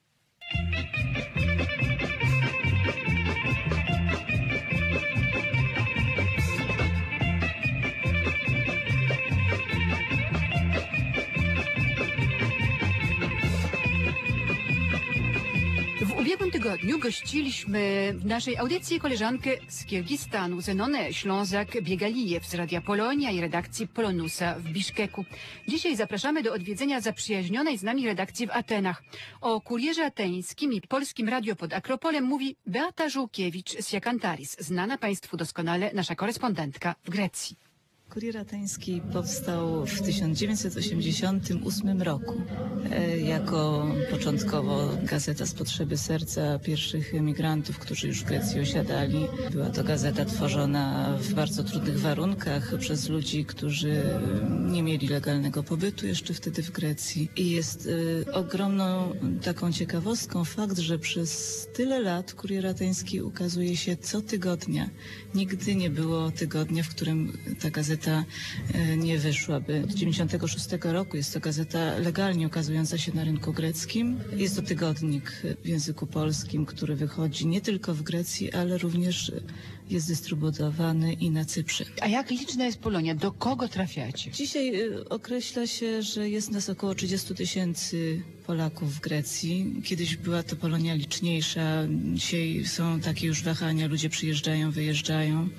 W ubiegłym tygodniu gościliśmy w naszej audycji koleżankę z Kirgistanu, Zenonę Ślązak-Biegalijew z Radia Polonia i redakcji Polonusa w Biszkeku. Dzisiaj zapraszamy do odwiedzenia zaprzyjaźnionej z nami redakcji w Atenach. O kurierze ateńskim i polskim radio pod Akropolem mówi Beata Żółkiewicz z Jakantaris, znana Państwu doskonale nasza korespondentka w Grecji. Kurier Ateński powstał w tysiąc dziewięćset osiemdziesiątym ósmym roku jako początkowo gazeta z potrzeby serca pierwszych emigrantów, którzy już w Grecji osiadali. Była to gazeta tworzona w bardzo trudnych warunkach przez ludzi, którzy nie mieli legalnego pobytu jeszcze wtedy w Grecji. I jest ogromną taką ciekawostką fakt, że przez tyle lat Kurier Ateński ukazuje się co tygodnia. Nigdy nie było tygodnia, w którym ta gazeta nie wyszłaby. Od dziewięćdziesiątego szóstego roku jest to gazeta legalnie ukazująca się na rynku greckim. Jest to tygodnik w języku polskim, który wychodzi nie tylko w Grecji, ale również jest dystrybuowany i na Cyprze. A jak liczna jest Polonia? Do kogo trafiacie? Dzisiaj określa się, że jest nas około trzydziestu tysięcy Polaków w Grecji. Kiedyś była to Polonia liczniejsza. Dzisiaj są takie już wahania, ludzie przyjeżdżają, wyjeżdżają.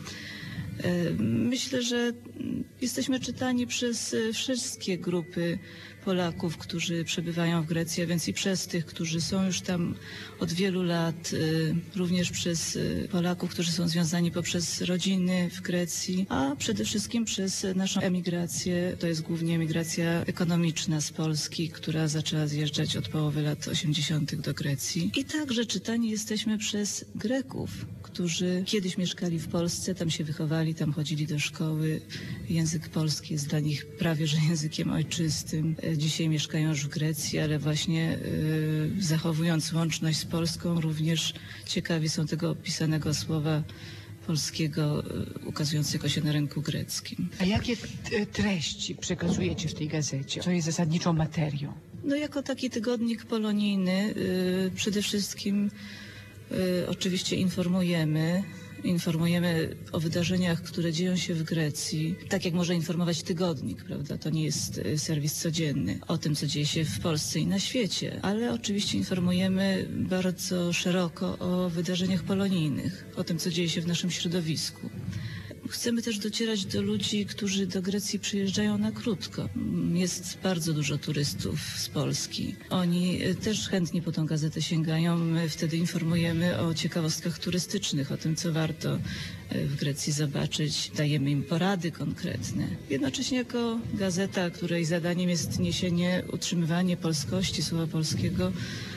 Myślę, że jesteśmy czytani przez wszystkie grupy Polaków, którzy przebywają w Grecji, a więc i przez tych, którzy są już tam od wielu lat, również przez Polaków, którzy są związani poprzez rodziny w Grecji, a przede wszystkim przez naszą emigrację. To jest głównie emigracja ekonomiczna z Polski, która zaczęła zjeżdżać od połowy lat osiemdziesiątych do Grecji. I także czytani jesteśmy przez Greków, którzy kiedyś mieszkali w Polsce, tam się wychowali, tam chodzili do szkoły. Język polski jest dla nich prawie że językiem ojczystym. Dzisiaj mieszkają już w Grecji, ale właśnie y, zachowując łączność z Polską, również ciekawi są tego pisanego słowa polskiego y, ukazującego się na rynku greckim. A jakie treści przekazujecie w tej gazecie? Co jest zasadniczą materią? No jako taki tygodnik polonijny y, przede wszystkim y, oczywiście informujemy informujemy o wydarzeniach, które dzieją się w Grecji, tak jak może informować tygodnik, prawda? To nie jest serwis codzienny o tym, co dzieje się w Polsce i na świecie, ale oczywiście informujemy bardzo szeroko o wydarzeniach polonijnych, o tym, co dzieje się w naszym środowisku. Chcemy też docierać do ludzi, którzy do Grecji przyjeżdżają na krótko. Jest bardzo dużo turystów z Polski. Oni też chętnie po tą gazetę sięgają. My wtedy informujemy o ciekawostkach turystycznych, o tym, co warto w Grecji zobaczyć. Dajemy im porady konkretne. Jednocześnie jako gazeta, której zadaniem jest niesienie, utrzymywanie polskości, słowa polskiego,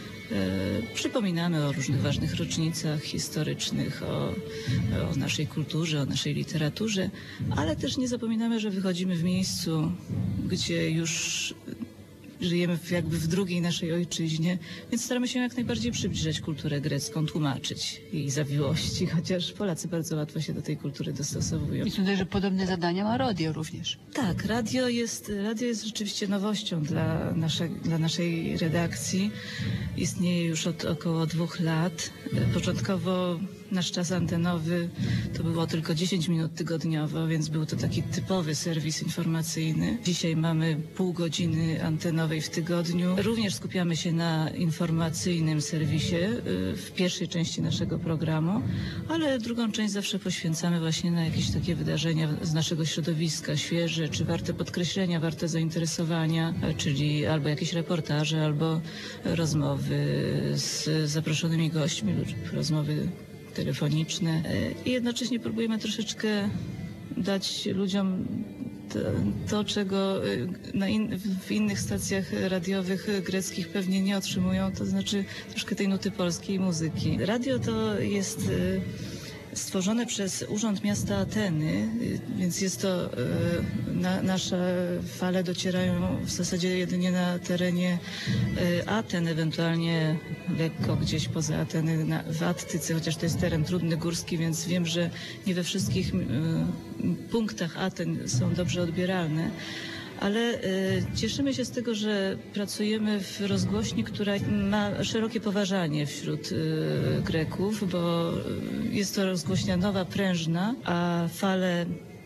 E, przypominamy o różnych ważnych rocznicach historycznych, o, o naszej kulturze, o naszej literaturze, ale też nie zapominamy, że wychodzimy w miejscu, gdzie już żyjemy w, jakby w drugiej naszej ojczyźnie, więc staramy się jak najbardziej przybliżać kulturę grecką, tłumaczyć jej zawiłości, chociaż Polacy bardzo łatwo się do tej kultury dostosowują. I tutaj, że podobne zadania ma radio również. Tak, radio jest, radio jest rzeczywiście nowością dla, nasze, dla naszej redakcji. Istnieje już od około dwóch lat. Początkowo nasz czas antenowy to było tylko dziesięć minut tygodniowo, więc był to taki typowy serwis informacyjny. Dzisiaj mamy pół godziny antenowej w tygodniu. Również skupiamy się na informacyjnym serwisie w pierwszej części naszego programu, ale drugą część zawsze poświęcamy właśnie na jakieś takie wydarzenia z naszego środowiska, świeże, czy warte podkreślenia, warte zainteresowania, czyli albo jakieś reportaże, albo rozmowy z zaproszonymi gośćmi lub rozmowy telefoniczne i jednocześnie próbujemy troszeczkę dać ludziom to, to czego na in, w innych stacjach radiowych greckich pewnie nie otrzymują, to znaczy troszkę tej nuty polskiej muzyki. Radio to jest stworzone przez Urząd Miasta Ateny, więc jest to, na, nasze fale docierają w zasadzie jedynie na terenie Aten, ewentualnie lekko gdzieś poza Ateny, na, w Attyce, chociaż to jest teren trudny, górski, więc wiem, że nie we wszystkich punktach Aten są dobrze odbieralne. Ale y, cieszymy się z tego, że pracujemy w rozgłośni, która ma szerokie poważanie wśród y, Greków, bo jest to rozgłośnia nowa, prężna, a fale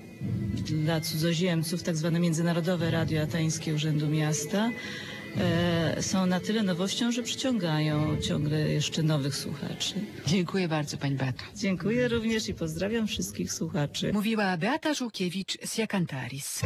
dla cudzoziemców, tak zwane Międzynarodowe Radio Ateńskie Urzędu Miasta, y, są na tyle nowością, że przyciągają ciągle jeszcze nowych słuchaczy. Dziękuję bardzo, pani Beato. Dziękuję również i pozdrawiam wszystkich słuchaczy. Mówiła Beata Żółkiewicz z Jakantaris.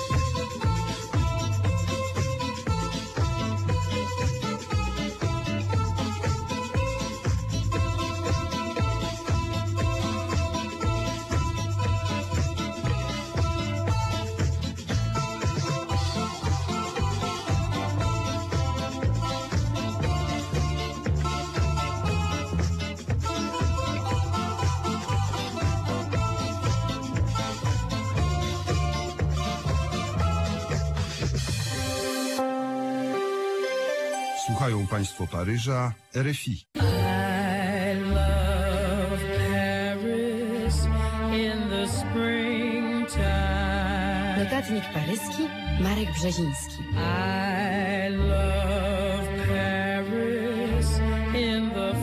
Słuchają Państwo Paryża, R F I. I love Paris in the springtime. Notatnik paryski Marek Brzeziński. I love Paris in the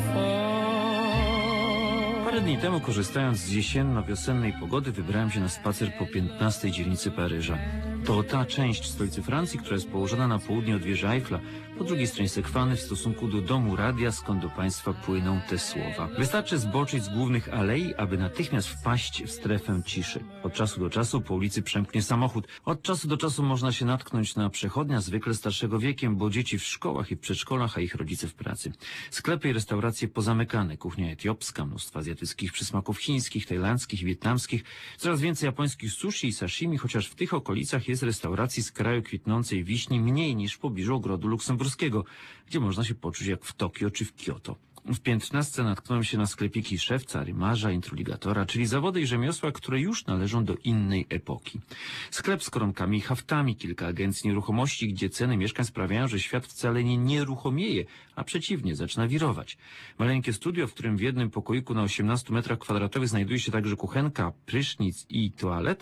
fall. Parę dni temu, korzystając z jesienno-wiosennej pogody, wybrałem się na spacer po piętnastej dzielnicy Paryża. To ta część stolicy Francji, która jest położona na południe od wieży Eiffla, po drugiej stronie Sekwany w stosunku do domu radia, skąd do Państwa płyną te słowa. Wystarczy zboczyć z głównych alei, aby natychmiast wpaść w strefę ciszy. Od czasu do czasu po ulicy przemknie samochód. Od czasu do czasu można się natknąć na przechodnia, zwykle starszego wiekiem, bo dzieci w szkołach i w przedszkolach, a ich rodzice w pracy. Sklepy i restauracje pozamykane, kuchnia etiopska, mnóstwo azjatyckich przysmaków chińskich, tajlandzkich, wietnamskich, coraz więcej japońskich sushi i sashimi, chociaż w tych okolicach jest restauracji z kraju kwitnącej wiśni mniej niż w pobliżu ogrodu luksemburskiego, gdzie można się poczuć jak w Tokio czy w Kioto. W piętnastce natknąłem się na sklepiki szewca, rymarza, intruligatora, czyli zawody i rzemiosła, które już należą do innej epoki. Sklep z koronkami i haftami, kilka agencji nieruchomości, gdzie ceny mieszkań sprawiają, że świat wcale nie nieruchomieje, a przeciwnie, zaczyna wirować. Maleńkie studio, w którym w jednym pokoiku na osiemnastu metrach kwadratowych znajduje się także kuchenka, prysznic i toaleta,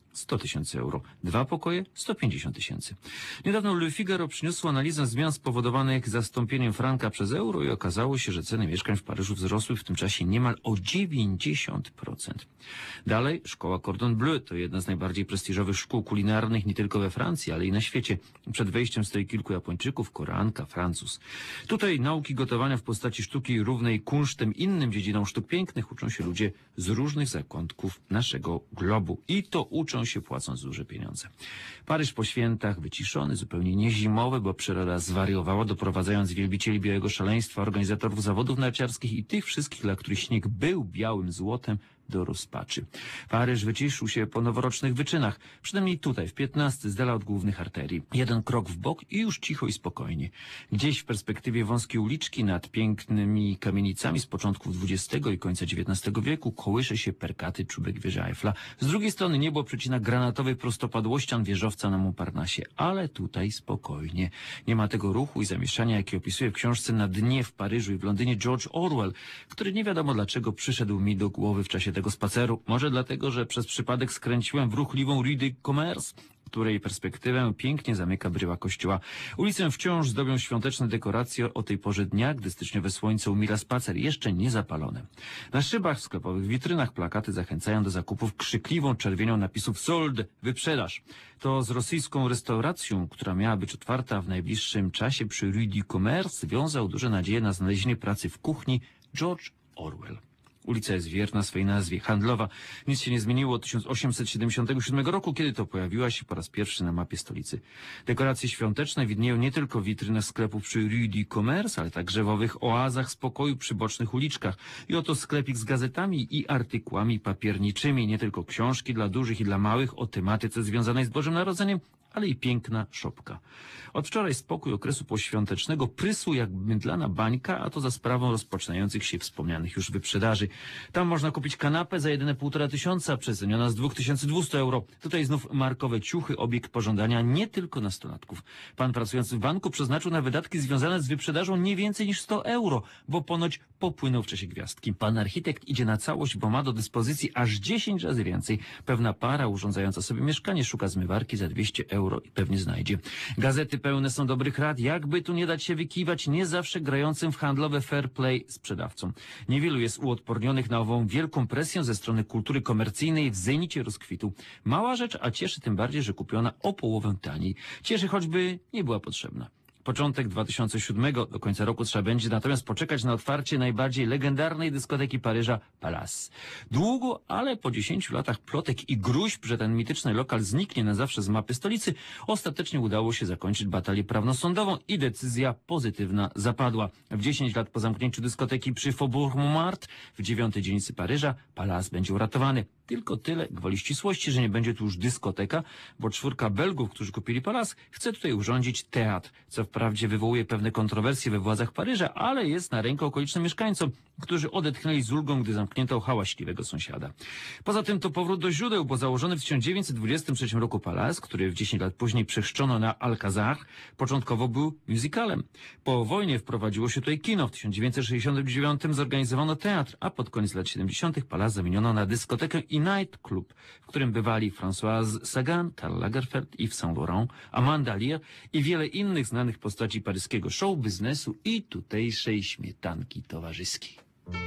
sto tysięcy euro. Dwa pokoje sto pięćdziesiąt tysięcy. Niedawno Le Figaro przyniosło analizę zmian spowodowanych zastąpieniem franka przez euro i okazało się, że ceny mieszkań w Paryżu wzrosły w tym czasie niemal o dziewięćdziesiąt procent. Dalej szkoła Cordon Bleu to jedna z najbardziej prestiżowych szkół kulinarnych nie tylko we Francji, ale i na świecie. Przed wejściem stoi kilku Japończyków, Koreanka, Francuz. Tutaj nauki gotowania w postaci sztuki równej kunsztem innym dziedzinom sztuk pięknych uczą się ludzie z różnych zakątków naszego globu. I to uczą się płacąc duże pieniądze. Paryż po świętach wyciszony, zupełnie niezimowy, bo przyroda zwariowała, doprowadzając wielbicieli białego szaleństwa, organizatorów zawodów narciarskich i tych wszystkich, dla których śnieg był białym złotem, do rozpaczy. Paryż wyciszył się po noworocznych wyczynach, przynajmniej tutaj, w piętnastce, z dala od głównych arterii. Jeden krok w bok i już cicho i spokojnie. Gdzieś w perspektywie wąskiej uliczki nad pięknymi kamienicami z początków dwudziestego i końca dziewiętnastego wieku kołysze się perkaty czubek wieży Eiffla. Z drugiej strony niebo przecina granatowej prostopadłościan wieżowca na Montparnasse. Ale tutaj spokojnie. Nie ma tego ruchu i zamieszania, jakie opisuje w książce Na dnie w Paryżu i w Londynie George Orwell, który nie wiadomo dlaczego przyszedł mi do głowy w czasie tego spaceru. Może dlatego, że przez przypadek skręciłem w ruchliwą Rue du Commerce, której perspektywę pięknie zamyka bryła kościoła. Ulicę wciąż zdobią świąteczne dekoracje o tej porze dnia, gdy styczniowe słońce umila spacer, jeszcze nie zapalone. Na szybach, w sklepowych witrynach plakaty zachęcają do zakupów krzykliwą czerwienią napisów sold, wyprzedaż. To z rosyjską restauracją, która miała być otwarta w najbliższym czasie przy Rue du Commerce, wiązał duże nadzieje na znalezienie pracy w kuchni George Orwell. Ulica jest wierna swej nazwie, handlowa. Nic się nie zmieniło od tysiąc osiemset siedemdziesiątego siódmego roku, kiedy to pojawiła się po raz pierwszy na mapie stolicy. Dekoracje świąteczne widnieją nie tylko w witrynach sklepów przy Rue du Commerce, ale także w owych oazach spokoju przy bocznych uliczkach. I oto sklepik z gazetami i artykułami papierniczymi, nie tylko książki dla dużych i dla małych o tematyce związanej z Bożym Narodzeniem, ale i piękna szopka. Od wczoraj spokój okresu poświątecznego prysł jak mydlana bańka, a to za sprawą rozpoczynających się wspomnianych już wyprzedaży. Tam można kupić kanapę za jedyne półtora tysiąca, przeceniona z dwa tysiące dwieście euro. Tutaj znów markowe ciuchy, obieg pożądania nie tylko nastolatków. Pan pracujący w banku przeznaczył na wydatki związane z wyprzedażą nie więcej niż sto euro, bo ponoć popłynął w czasie gwiazdki. Pan architekt idzie na całość, bo ma do dyspozycji aż dziesięć razy więcej. Pewna para urządzająca sobie mieszkanie szuka zmywarki za dwieście euro i pewnie znajdzie. Gazety pełne są dobrych rad, jakby tu nie dać się wykiwać nie zawsze grającym w handlowe fair play sprzedawcom. Niewielu jest uodpornionych na ową wielką presję ze strony kultury komercyjnej w zenicie rozkwitu. Mała rzecz, a cieszy tym bardziej, że kupiona o połowę taniej. Cieszy, choćby nie była potrzebna. Początek dwa tysiące siódmego, do końca roku trzeba będzie natomiast poczekać na otwarcie najbardziej legendarnej dyskoteki Paryża, Palace. Długo, ale po dziesięciu latach plotek i gruźb, że ten mityczny lokal zniknie na zawsze z mapy stolicy, ostatecznie udało się zakończyć batalię prawnosądową i decyzja pozytywna zapadła. W dziesięć lat po zamknięciu dyskoteki przy Faubourg Montmartre, w dziewiątej dzielnicy Paryża, Palace będzie uratowany. Tylko tyle gwoli ścisłości, że nie będzie tu już dyskoteka, bo czwórka Belgów, którzy kupili Palace, chce tutaj urządzić teatr, co wprawdzie wywołuje pewne kontrowersje we władzach Paryża, ale jest na rękę okolicznym mieszkańcom, którzy odetchnęli z ulgą, gdy zamknięto hałaśliwego sąsiada. Poza tym to powrót do źródeł, bo założony w tysiąc dziewięćset dwudziestym trzecim roku Palace, który w dziesięć lat później przechrzczono na Alcazar, początkowo był musicalem. Po wojnie wprowadziło się tutaj kino. W tysiąc dziewięćset sześćdziesiątym dziewiątym zorganizowano teatr, a pod koniec lat siedemdziesiątych Palace zamieniono na dyskotekę i night club, w którym bywali Françoise Sagan, Karl Lagerfeld, Yves Saint Laurent, Amanda Lear i wiele innych znanych postaci paryskiego show biznesu i tutejszej śmietanki towarzyskiej.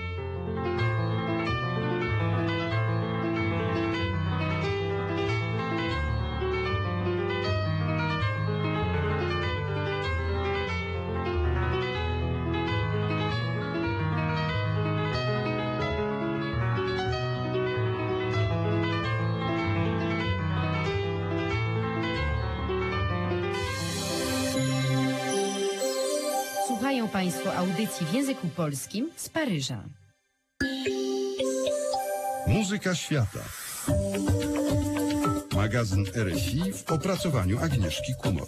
Słuchają Państwo audycji w języku polskim z Paryża. Muzyka świata. Magazyn R F I w opracowaniu Agnieszki Kumor.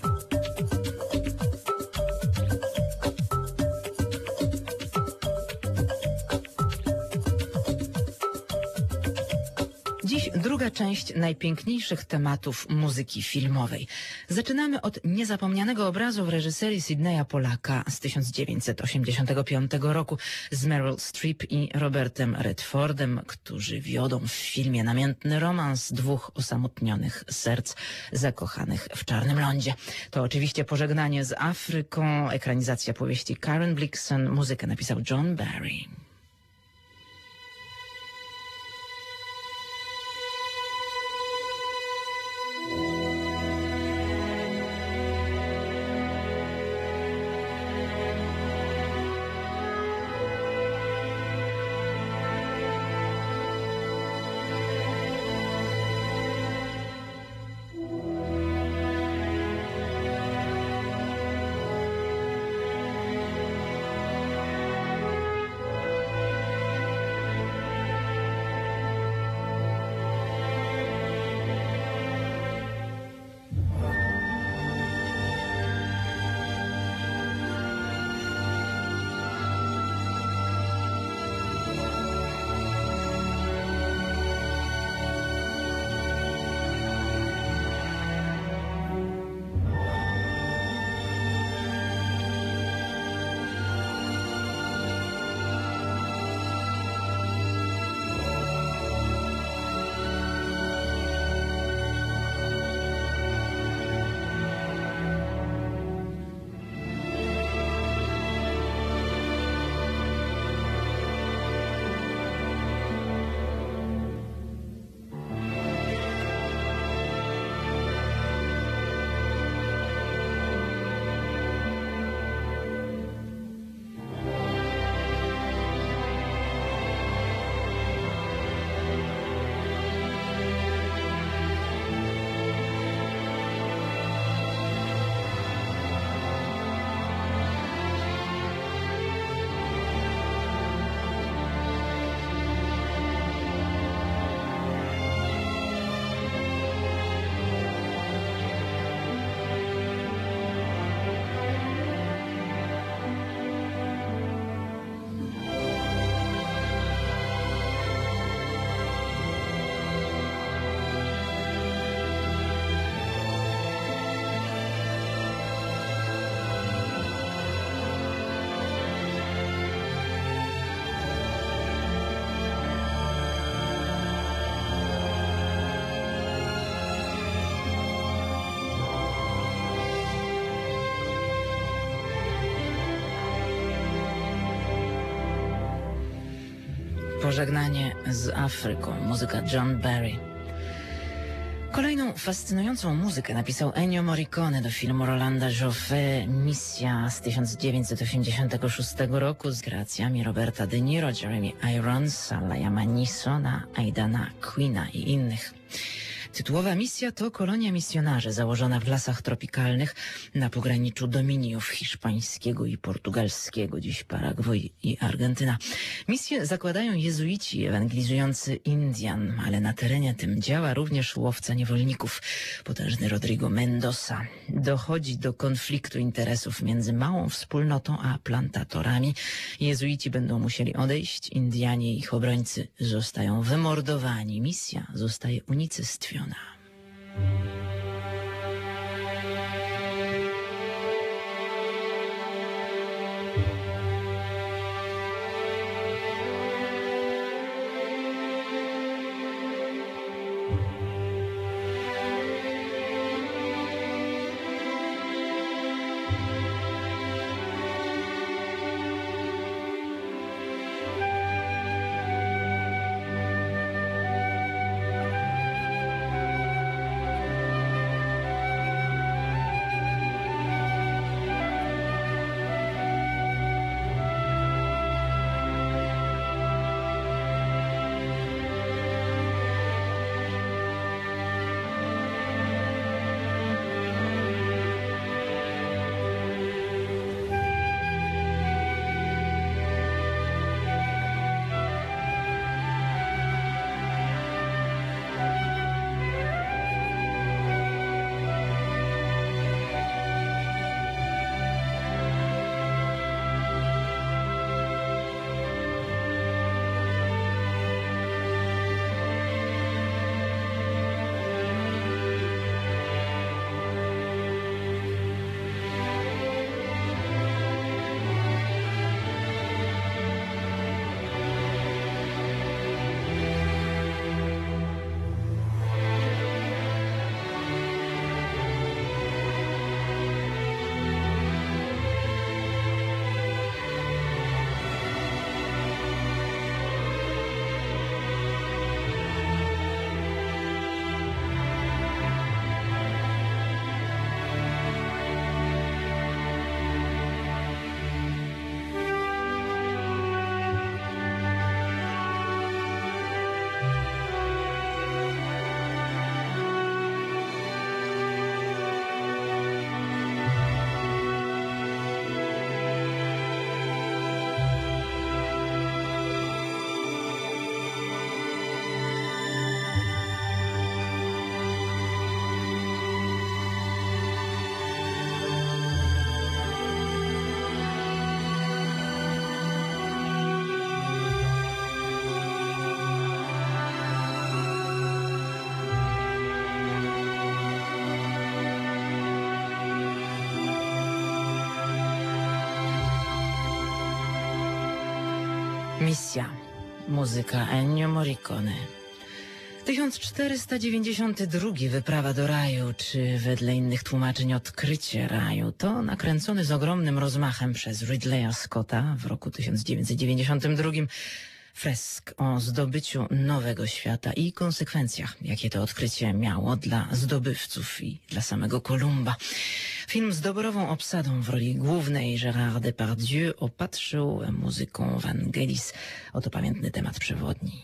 Dziś druga część najpiękniejszych tematów muzyki filmowej. Zaczynamy od niezapomnianego obrazu w reżyserii Sydneya Pollacka z tysiąc dziewięćset osiemdziesiątego piątego roku z Meryl Streep i Robertem Redfordem, którzy wiodą w filmie namiętny romans dwóch osamotnionych serc zakochanych w czarnym lądzie. To oczywiście Pożegnanie z Afryką, ekranizacja powieści Karen Blixen, muzykę napisał John Barry. Pożegnanie z Afryką, muzyka John Barry. Kolejną fascynującą muzykę napisał Ennio Morricone do filmu Rolanda Joffé Misja z tysiąc dziewięćset osiemdziesiątego szóstego roku z kreacjami Roberta De Niro, Jeremy Irons, Liama Neesona, Aidana Quina i innych. Tytułowa misja to kolonia misjonarzy założona w lasach tropikalnych na pograniczu dominiów hiszpańskiego i portugalskiego, dziś Paragwaj i Argentyna. Misję zakładają jezuici ewangelizujący Indian, ale na terenie tym działa również łowca niewolników, potężny Rodrigo Mendoza. Dochodzi do konfliktu interesów między małą wspólnotą a plantatorami. Jezuici będą musieli odejść, Indianie i ich obrońcy zostają wymordowani. Misja zostaje unicestwiona. Misja. Muzyka Ennio Morricone. tysiąc czterysta dziewięćdziesiąty drugi Wyprawa do raju, czy wedle innych tłumaczeń Odkrycie raju, to nakręcony z ogromnym rozmachem przez Ridleya Scotta w roku tysiąc dziewięćset dziewięćdziesiątym drugim fresk o zdobyciu nowego świata i konsekwencjach, jakie to odkrycie miało dla zdobywców i dla samego Kolumba. Film z doborową obsadą w roli głównej Gérard Depardieu opatrzył muzyką Vangelis. Oto pamiętny temat przewodni.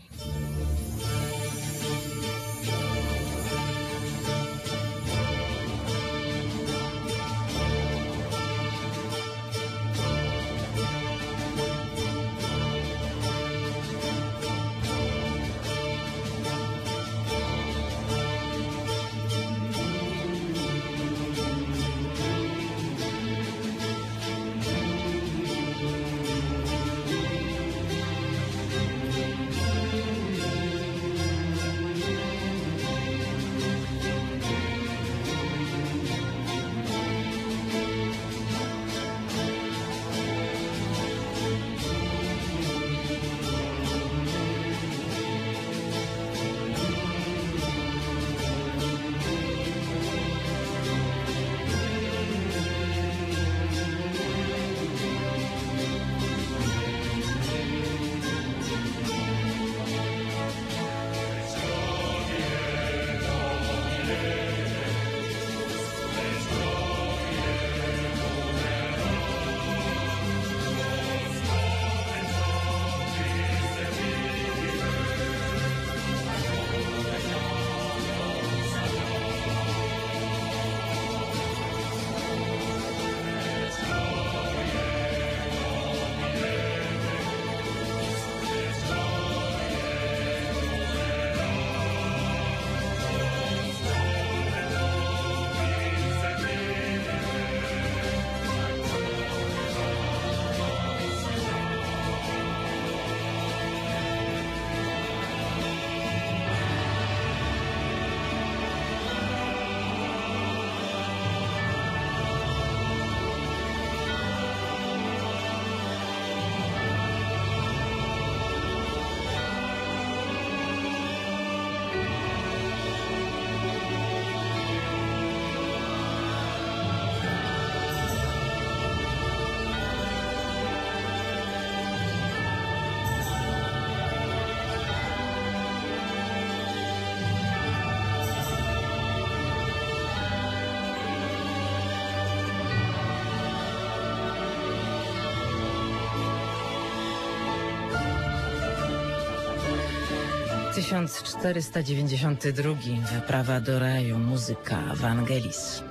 tysiąc czterysta dziewięćdziesiąty drugi Wyprawa do raju, muzyka Vangelis.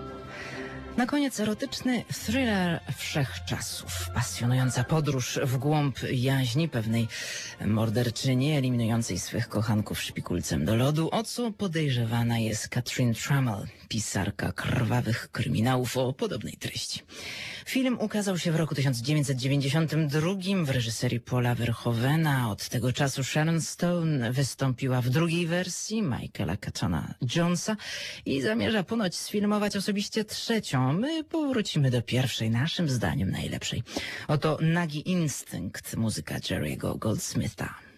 Na koniec erotyczny thriller wszechczasów. Pasjonująca podróż w głąb jaźni pewnej morderczyni eliminującej swych kochanków szpikulcem do lodu, o co podejrzewana jest Katrin Trammell, pisarka krwawych kryminałów o podobnej treści. Film ukazał się w roku tysiąc dziewięćset dziewięćdziesiątym drugim w reżyserii Paula Verhoevena. Od tego czasu Sharon Stone wystąpiła w drugiej wersji Michaela Catona Jonesa i zamierza ponoć sfilmować osobiście trzecią. My powrócimy do pierwszej, naszym zdaniem najlepszej. Oto Nagi Instynkt, muzyka Jerry'ego Goldsmitha.